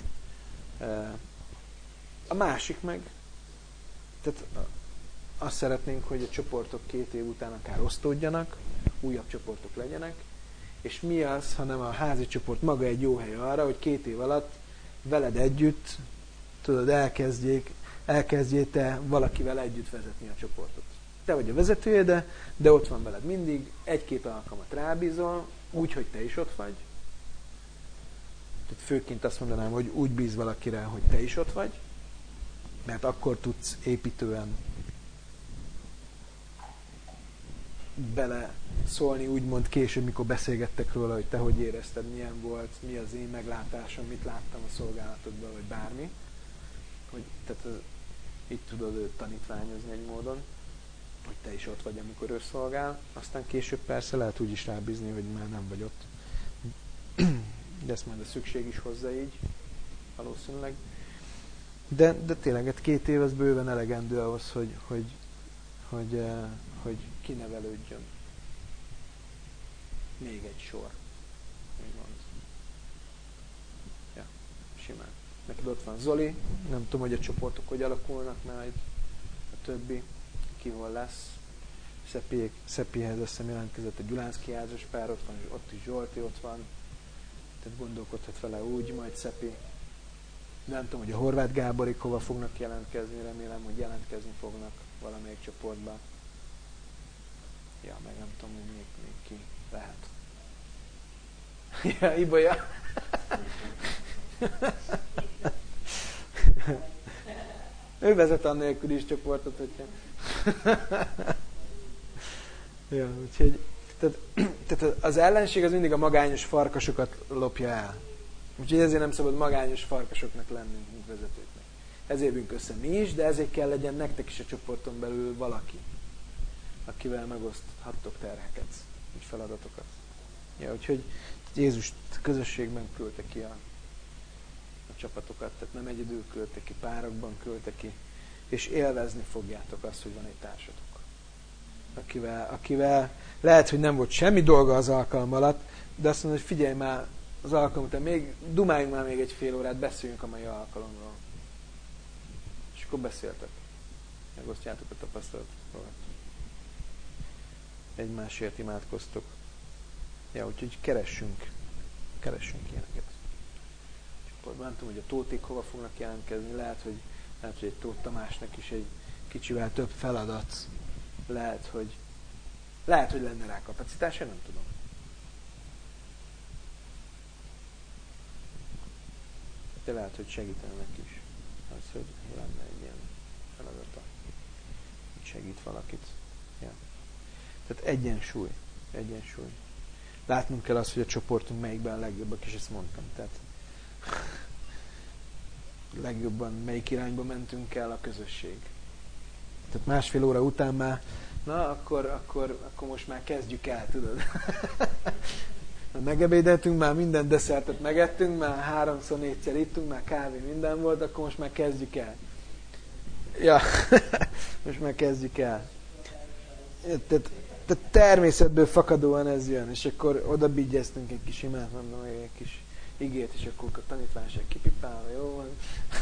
A másik meg, tehát azt szeretnénk, hogy a csoportok két év után akár osztódjanak, újabb csoportok legyenek, és mi az, hanem a házi csoport maga egy jó hely arra, hogy két év alatt veled együtt, tudod, elkezdjék, elkezdjél te valakivel együtt vezetni a csoportot. Te vagy a vezetője, de, de ott van veled mindig, egy-két alkalmat rábízol, úgy, hogy te is ott vagy. Tehát főként azt mondanám, hogy úgy bíz valakire, hogy te is ott vagy, mert akkor tudsz építően bele szólni, úgymond később, mikor beszélgettek róla, hogy te hogy érezted, milyen volt, mi az én meglátásom, mit láttam a szolgálatodban, vagy bármi. Hogy, tehát az, itt tudod őt tanítványozni egy módon, hogy te is ott vagy, amikor ő szolgál. Aztán később persze lehet úgy is rábízni, hogy már nem vagy ott. De ezt majd a szükség is hozzá így, valószínűleg. De, de tényleg egy két év az bőven elegendő ahhoz, hogy, hogy, hogy, hogy, hogy kinevelődjön. Még egy sor. Úgymond. Ja, simán. Neked ott van Zoli, nem tudom, hogy a csoportok hogy alakulnak, majd a többi, ki hol lesz. Szepi, Szepihez azt hiszem jelentkezett a Gyulánszki házas pár, ott van, ott is Zsolti ott van. Tehát gondolkodhat vele úgy, majd Szepi. Nem tudom, hogy a Horváth Gáborik hova fognak jelentkezni, remélem, hogy jelentkezni fognak valamelyik csoportba. Ja, meg nem tudom, hogy még, még ki lehet. Ja, Ibolya. Ő vezet annélkül is csoportot, hogyha... Ja, úgyhogy tehát, tehát az ellenség az mindig a magányos farkasokat lopja el. Úgyhogy ezért nem szabad magányos farkasoknak lennünk, mint vezetőknek. Ezért jövünk össze mi is, de ezért kell legyen nektek is a csoporton belül valaki, akivel megoszthattok terheket, és feladatokat. Ja, úgyhogy Jézus közösségben küldte ki a, a csapatokat, tehát nem egyedül küldte ki, párokban küldte ki, és élvezni fogjátok azt, hogy van egy társatok. Akivel, akivel lehet, hogy nem volt semmi dolga az alkalom alatt, de azt mondja, hogy figyelj már az alkalom után, még, dumáljunk már még egy fél órát, beszéljünk a mai alkalomról. És akkor beszéltek. Megosztjátok a tapasztalatokat. Egymásért imádkoztok. Ja, úgyhogy keressünk. Keressünk ilyeneket. Nem tudom, hogy a Tóték hova fognak jelentkezni. Lehet, hogy, lehet, hogy egy Tóth Tamásnak is egy kicsivel több feladat. Lehet, hogy lehet, hogy lenne rá kapacitás, én nem tudom. De lehet, hogy segítenek is. Az, hogy lenne egy ilyen feladata. Hogy segít valakit. Ja. Tehát egyensúly. Egyensúly. Látnunk kell azt, hogy a csoportunk melyikben a legjobbak, és ezt mondtam. Tehát legjobban melyik irányba mentünk el a közösség. Tehát másfél óra után már, na, akkor, akkor, akkor most már kezdjük el, tudod. Megebédeltünk, már minden desszertet megettünk, már háromszor, négyszer ittunk, már kávé minden volt, akkor most már kezdjük el. Ja, most már kezdjük el. Tehát, tehát természetből fakadóan ez jön, és akkor oda bigyeztünk egy kis imát, mondom, egy kis igét, és akkor a tanítványság kipipálva, jó van.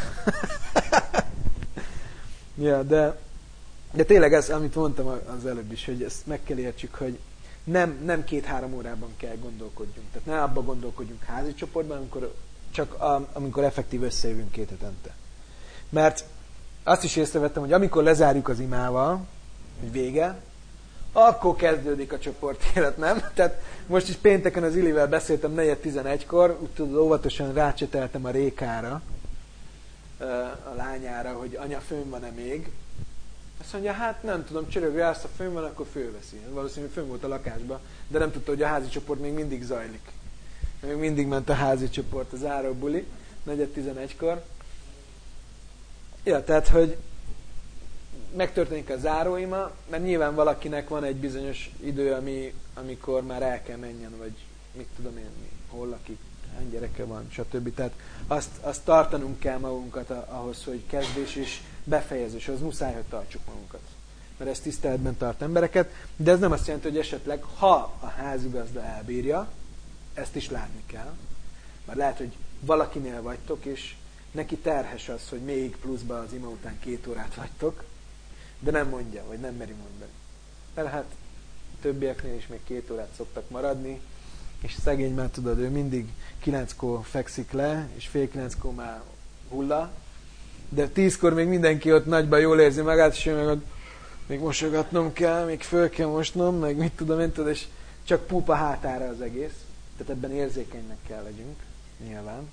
Ja, de De tényleg ez, amit mondtam az előbb is, hogy ezt meg kell értsük, hogy nem, nem két-három órában kell gondolkodjunk. Tehát ne abba gondolkodjunk házi csoportban, amikor, csak a, amikor effektív összejövünk két hetente. Mert azt is észrevettem, hogy amikor lezárjuk az imával, hogy vége, akkor kezdődik a csoport élet, nem? Tehát most is pénteken az Ilivel beszéltem negyed tizenegykor, úgy tudod, óvatosan rácseteltem a Rékára, a lányára, hogy anya, fönn van-e még. Azt mondja, hát nem tudom, csörög rá, azt a fönn van, akkor fölveszi. Valószínűleg fönn volt a lakásban, de nem tudta, hogy a házi csoport még mindig zajlik. Még mindig ment a házi csoport, a záróbuli, negyed tizenegykor. Ja, tehát, hogy megtörténik a záróima, mert nyilván valakinek van egy bizonyos idő, ami, amikor már el kell menjen, vagy mit tudom én, hol lakik, hány gyereke van, stb. Tehát azt, azt tartanunk kell magunkat ahhoz, hogy kezdés és befejezés, az muszáj, hogy tartsuk magunkat. Mert ez tiszteletben tart embereket, de ez nem azt jelenti, hogy esetleg, ha a házigazda elbírja, ezt is látni kell. Mert lehet, hogy valakinél vagytok, és neki terhes az, hogy még pluszba az ima után két órát vagytok, de nem mondja, vagy nem meri mondani. Mert hát többieknél is még két órát szoktak maradni, és szegény már tudod, ő mindig kilenckor fekszik le, és fél kilenckor már hulla, de tízkor még mindenki ott nagyban jól érzi magát, és meg ott még mosogatnom kell, még föl kell mosnom, meg mit tudom én, tudod, és csak púpa hátára az egész. Tehát ebben érzékenynek kell legyünk, nyilván.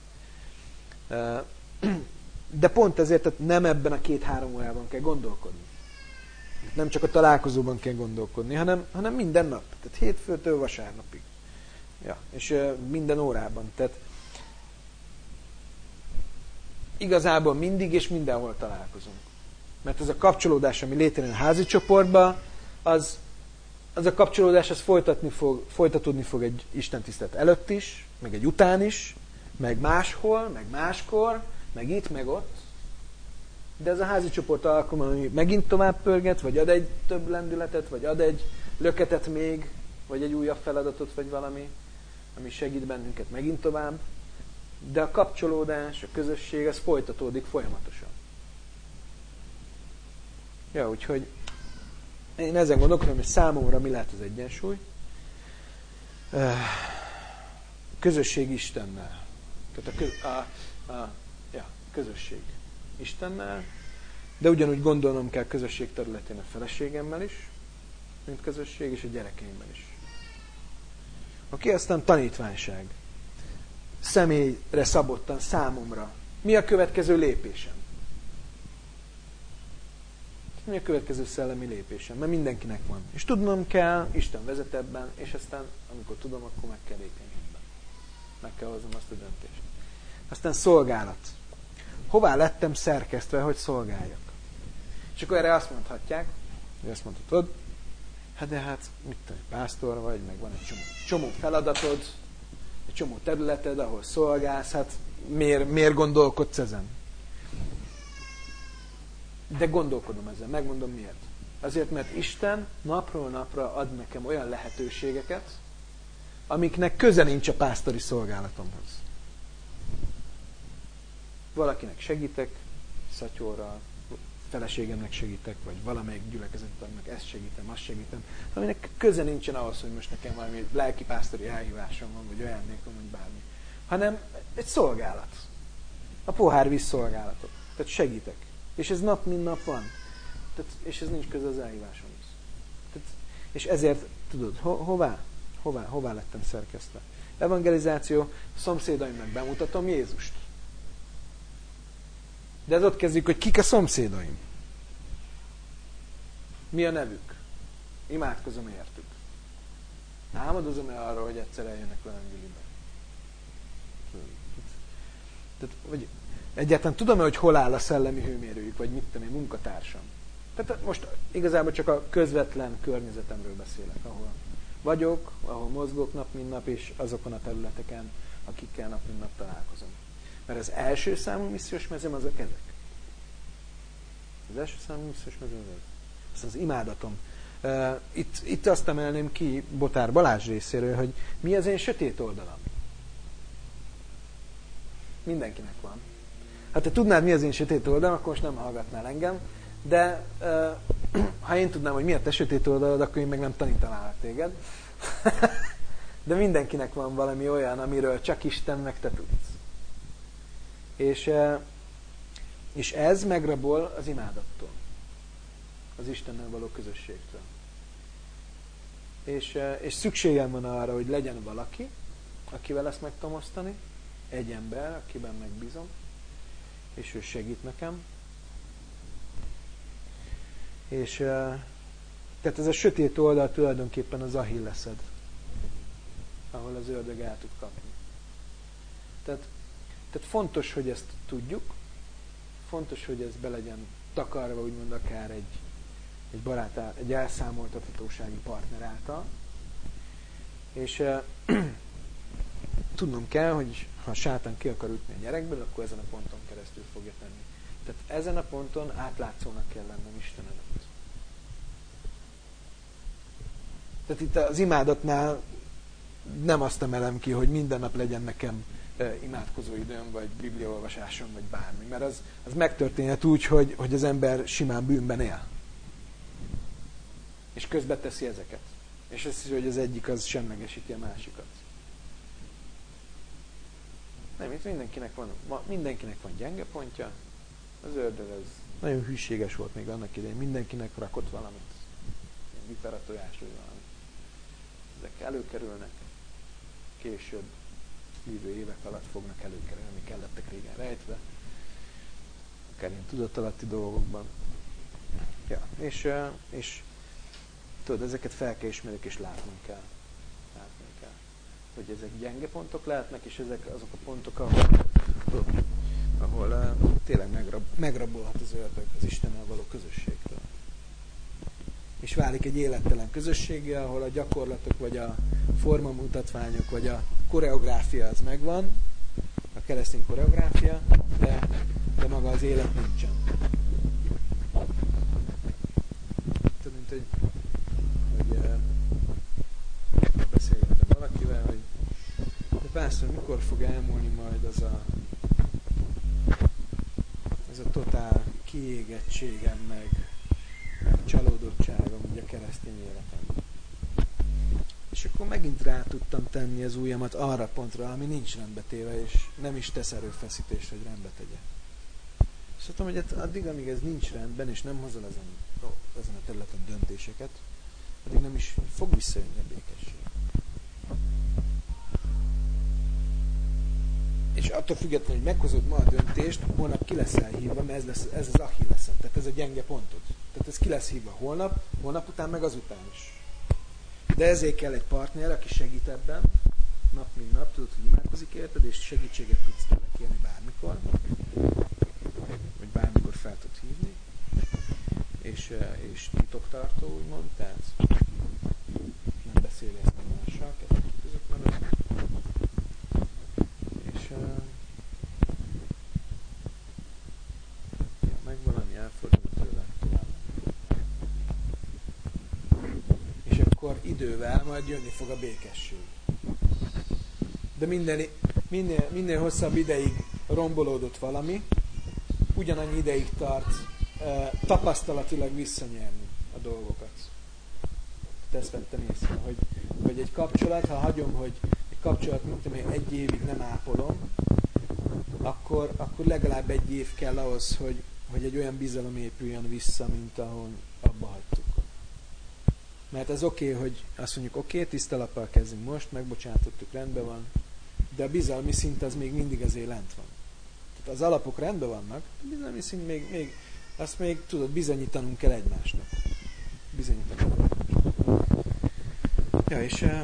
De pont ezért, tehát nem ebben a két-három órában kell gondolkodni. Nem csak a találkozóban kell gondolkodni, hanem, hanem minden nap. Tehát hétfőtől vasárnapig. Ja, és minden órában. Tehát igazából mindig és mindenhol találkozunk. Mert ez a kapcsolódás, ami létrejön a házi csoportban, az, az a kapcsolódás az folytatni fog, folytatódni fog egy istentisztelet előtt is, meg egy után is, meg máshol, meg máskor, meg itt, meg ott. De ez a házi csoport alkalommal, ami megint tovább pörget, vagy ad egy több lendületet, vagy ad egy löketet még, vagy egy újabb feladatot, vagy valami, ami segít bennünket megint tovább. De a kapcsolódás, a közösség, ez folytatódik folyamatosan. Ja, úgyhogy én ezen gondolkodom, hogy számomra mi lehet az egyensúly. Közösség Istennel. Tehát a, köz, a, a ja, közösség Istennel, de ugyanúgy gondolnom kell közösség területén a feleségemmel is, mint közösség, és a gyerekeimmel is. Oké, aztán tanítványság. Személyre szabottan, számomra. Mi a következő lépésem? azt mondja, a következő szellemi lépésem, mert mindenkinek van. És tudnom kell, Isten vezet ebben, és aztán, amikor tudom, akkor meg kell lépni ebben. Meg kell hoznom azt a döntést. Aztán szolgálat. Hová lettem szerkesztve, hogy szolgáljak? És akkor erre azt mondhatják, hogy azt mondhatod, hát de hát, mit te, pásztor vagy, meg van egy csomó, csomó feladatod, egy csomó területed, ahol szolgálsz, hát miért, miért gondolkodsz ezen? De gondolkodom ezen, megmondom miért. Azért, mert Isten napról napra ad nekem olyan lehetőségeket, amiknek köze nincs a pásztori szolgálatomhoz. Valakinek segítek, szatyorral, feleségemnek segítek, vagy valamelyik gyülekezetnek ezt segítem, azt segítem, aminek köze nincsen ahhoz, hogy most nekem valami lelkipásztori elhívásom van, vagy ajándékom, vagy bármi. Hanem egy szolgálat. A pohárvíz szolgálatot. Tehát segítek. És ez nap, mint nap van. Tehát, és ez nincs köze az elhívásomhoz. Tehát, és ezért, tudod, ho, hová? Hová? Hová lettem szerkesztve? Evangelizáció, a szomszédaimnak bemutatom Jézust. De ez ott kezdjük, hogy kik a szomszédaim. Mi a nevük? Imádkozom értük. Álmodozom-e arra, hogy egyszer eljönnek velem gyűlibe? Tehát, vagy egyáltalán tudom-e, hogy hol áll a szellemi hőmérőjük, vagy mit tudom én, munkatársam? Tehát most igazából csak a közvetlen környezetemről beszélek, ahol vagyok, ahol mozgok nap, mint nap, és azokon a területeken, akikkel nap, mint nap találkozom. Mert az első számú missziós mezem azok ezek. Az első számú missziós mezem az ez. Ez az imádatom. Uh, itt, itt azt emelném ki Botár Balázs részéről, hogy mi az én sötét oldalam. Mindenkinek van. Hát te tudnád, mi az én sötét oldalam, akkor most nem hallgatnál engem, de uh, ha én tudnám, hogy mi a te sötét oldalad, akkor én meg nem tanítanálak téged. De mindenkinek van valami olyan, amiről csak Isten meg te tudsz. És, és ez megrabol az imádattól. Az Istennel való közösségtől. És, és szükségem van arra, hogy legyen valaki, akivel ezt meg tudom osztani, egy ember, akiben megbízom, és ő segít nekem. És tehát ez a sötét oldal tulajdonképpen az Achilleszed, ahol az ördög el tud kapni. Tehát Tehát fontos, hogy ezt tudjuk, fontos, hogy ez be legyen takarva, úgymond akár egy, egy barát, egy elszámoltathatósági partner által. És e, tudnom kell, hogy ha a sátán ki akar ütni a gyerekből, akkor ezen a ponton keresztül fogja tenni. Tehát ezen a ponton átlátszónak kell lennem Isten előtt. Tehát itt az imádatnál nem azt emelem ki, hogy minden nap legyen nekem imádkozó időm, vagy bibliaolvasásom, vagy bármi. Mert az, az megtörténhet úgy, hogy, hogy az ember simán bűnben él. És közben teszi ezeket. És azt hiszi, hogy az egyik az semlegesíti a másikat. Nem, itt mindenkinek van, mindenkinek van gyenge pontja. Az ördög az nagyon hűséges volt még annak idején. Mindenkinek rakott valamit. Viperatojás, vagy valami. Ezek előkerülnek. Később lévő évek alatt fognak előkerülni, amik ellettek régen rejtve, akár ilyen tudatalatti dolgokban. Ja, és, és tudod, ezeket fel kell ismerjük, és látnunk kell. Látnunk kell, hogy ezek gyenge pontok lehetnek, és ezek azok a pontok, ahol, ahol uh, tényleg megrab, megrabolhat az ördög az Istennel való közösségtől. És válik egy élettelen közösséggel, ahol a gyakorlatok, vagy a formamutatványok, vagy a koreográfia az megvan, a keresztény koreográfia, de, de maga az élet nincsen. Tudod, mint hogy, hogy uh, beszélgettem valakivel, hogy de pásztor, mikor fog elmúlni majd az a ez a totál kiégettségem, meg csalódottságom ugye a keresztény életemben. És akkor megint rá tudtam tenni az ujjamat arra pontra, ami nincs rendbetéve, és nem is tesz erőfeszítést, hogy rendbe tegye. És mondtam, hogy addig, amíg ez nincs rendben, és nem hozol ezen, ezen a területen döntéseket, addig nem is fog visszajönni a békesség. És attól függetlenül, hogy meghozod ma a döntést, holnap ki leszel hívva, mert ez, lesz, ez az Achilleszed, tehát ez a gyenge pontod. Tehát Tehát ez ki lesz hívva holnap, holnap után, meg azután is. De ezért kell egy partner, aki segít ebben, nap mint nap, tudod, hogy imádkozik érted, és segítséget tudsz tőle kérni bármikor, vagy bármikor fel tud hívni, és, és titoktartó, úgymond, tehát nem beszéli ezt meg mással, kettő között marad. És uh, ja, meg valami elfordul tőle tovább. És akkor idővel majd jönni fog a békesség. De minden, minél, minél hosszabb ideig rombolódott valami, ugyanannyi ideig tart uh, tapasztalatilag visszanyerni a dolgokat. Ezt vettem észre, hogy, hogy egy kapcsolat, ha hagyom, hogy egy kapcsolat, mint tudom, egy évig nem ápolom, akkor, akkor legalább egy év kell ahhoz, hogy, hogy egy olyan bizalom épüljön vissza, mint ahol abba hagytuk. Mert ez oké, okay, hogy azt mondjuk, oké, okay, tiszta lappal kezdünk most, megbocsátottuk, rendben van, de a bizalmi szint az még mindig azért lent van. Tehát az alapok rendben vannak, a bizalmi szint még, még azt még tudod, bizonyítanunk kell egymásnak. Bizonyítanunk kell egymásnak. Ja, és uh,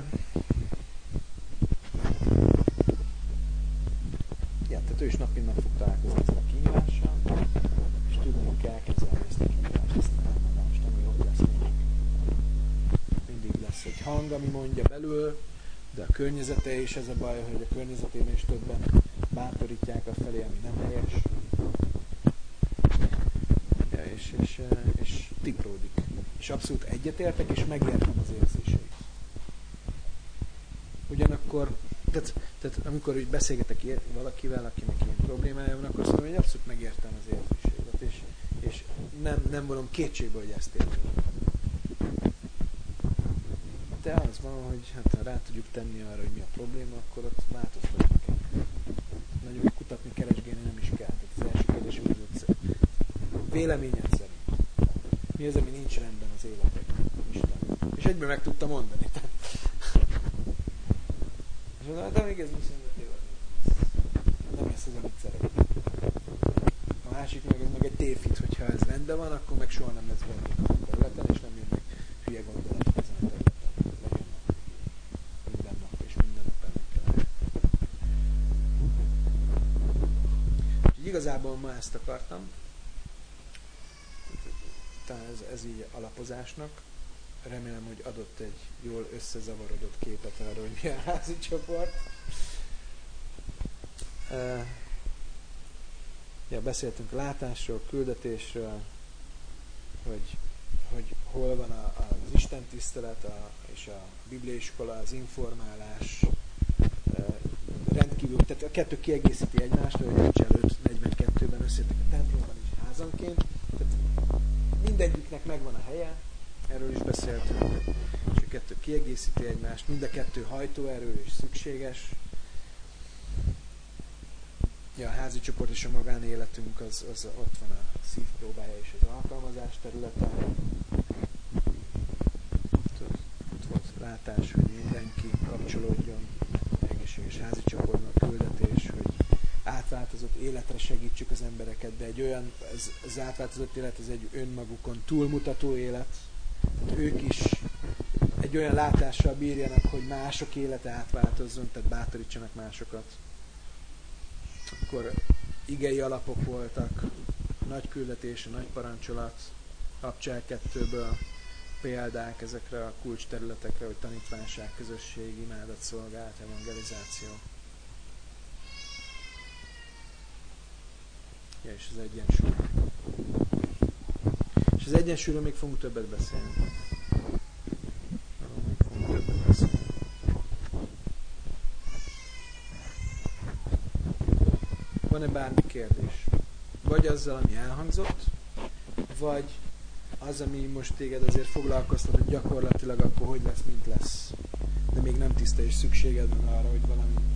ja, tehát ő is nap mint nap fog találkozni ezzel a kihívással, és tudnunk kell kezelni ezt a kihívást, ezt a támadást, ami ott lesz mindig. Mindig lesz egy hang, ami mondja belül, de a környezete is, ez a baj, hogy a környezetében is többen bátorítják a felé, ami nem helyes. Ja, és, és, és tipródik. És abszolút egyetértek, és megértem az érzéseit. Ugyanakkor, tehát, tehát amikor úgy beszélgetek valakivel, akinek ilyen problémája van, akkor azt mondom, hogy abszolút megértem az érzéseidet, és, és nem, nem vonom kétségbe, hogy ezt érzem. De az van, hogy hát, ha rá tudjuk tenni arra, hogy mi a probléma, akkor ott változtatni kell. Nagyon kutatni, keresgélni nem is kell. Tehát az első kérdés, hogy az ott véleményed szerint. Mi az, ami nincs rendben az életekben? Isten. És egyből meg tudtam mondani. Tehát. És mondom, de még ez viszont tényleg nem lesz az, amit szeretnék. A másik meg, ez meg egy tévhit, hogyha ez rendben van, akkor meg soha nem lesz benne a területen, és nem jönnek hülye gondolatok ezen a területen. Lejönnek minden nap, és minden nap ennek kell. Úgyhogy igazából ma ezt akartam. Tehát ez, ez így alapozásnak. Remélem, hogy adott egy jól összezavarodott képet arról, hogy milyen házi csoport. Uh, ja, beszéltünk látásról, küldetésről, hogy, hogy hol van a, az Isten tisztelet a, és a bibliaiskola, az informálás. Uh, rendkívül, tehát a kettő kiegészíti egymást, hogy nincs előtt negyvenkettőben összejöttek a templomban is házanként. Tehát mindegyiknek megvan a helye. Erről is beszéltünk, és a kettő kiegészíti egymást, mind a kettő hajtóerő és szükséges. Ja, a házi csoport és a magánéletünk, az, az ott van a szívpróbája és az alkalmazás területe. Ott volt látás, hogy mindenki kapcsolódjon, egészséges házi csoportnak küldetés, hogy átváltozott életre segítsük az embereket, de egy olyan, ez, az átváltozott élet, ez egy önmagukon túlmutató élet. Tehát ők is egy olyan látással bírjanak, hogy mások élete átváltozzon, tehát bátorítsanak másokat. Akkor igei alapok voltak, nagy küldetés, nagy parancsolat, Abcsel kettőből példák ezekre a kulcsterületekre, hogy tanítványság, közösség, imádat, szolgálat, evangelizáció. Ja, és az egyensúly. És az egyensúlyról még fogunk többet beszélni. Még fogunk többet beszélni. Van-e bármi kérdés? Vagy azzal, ami elhangzott, vagy az, ami most téged azért foglalkoztat, hogy gyakorlatilag akkor hogy lesz, mint lesz. De még nem tiszta, és szükséged van arra, hogy valami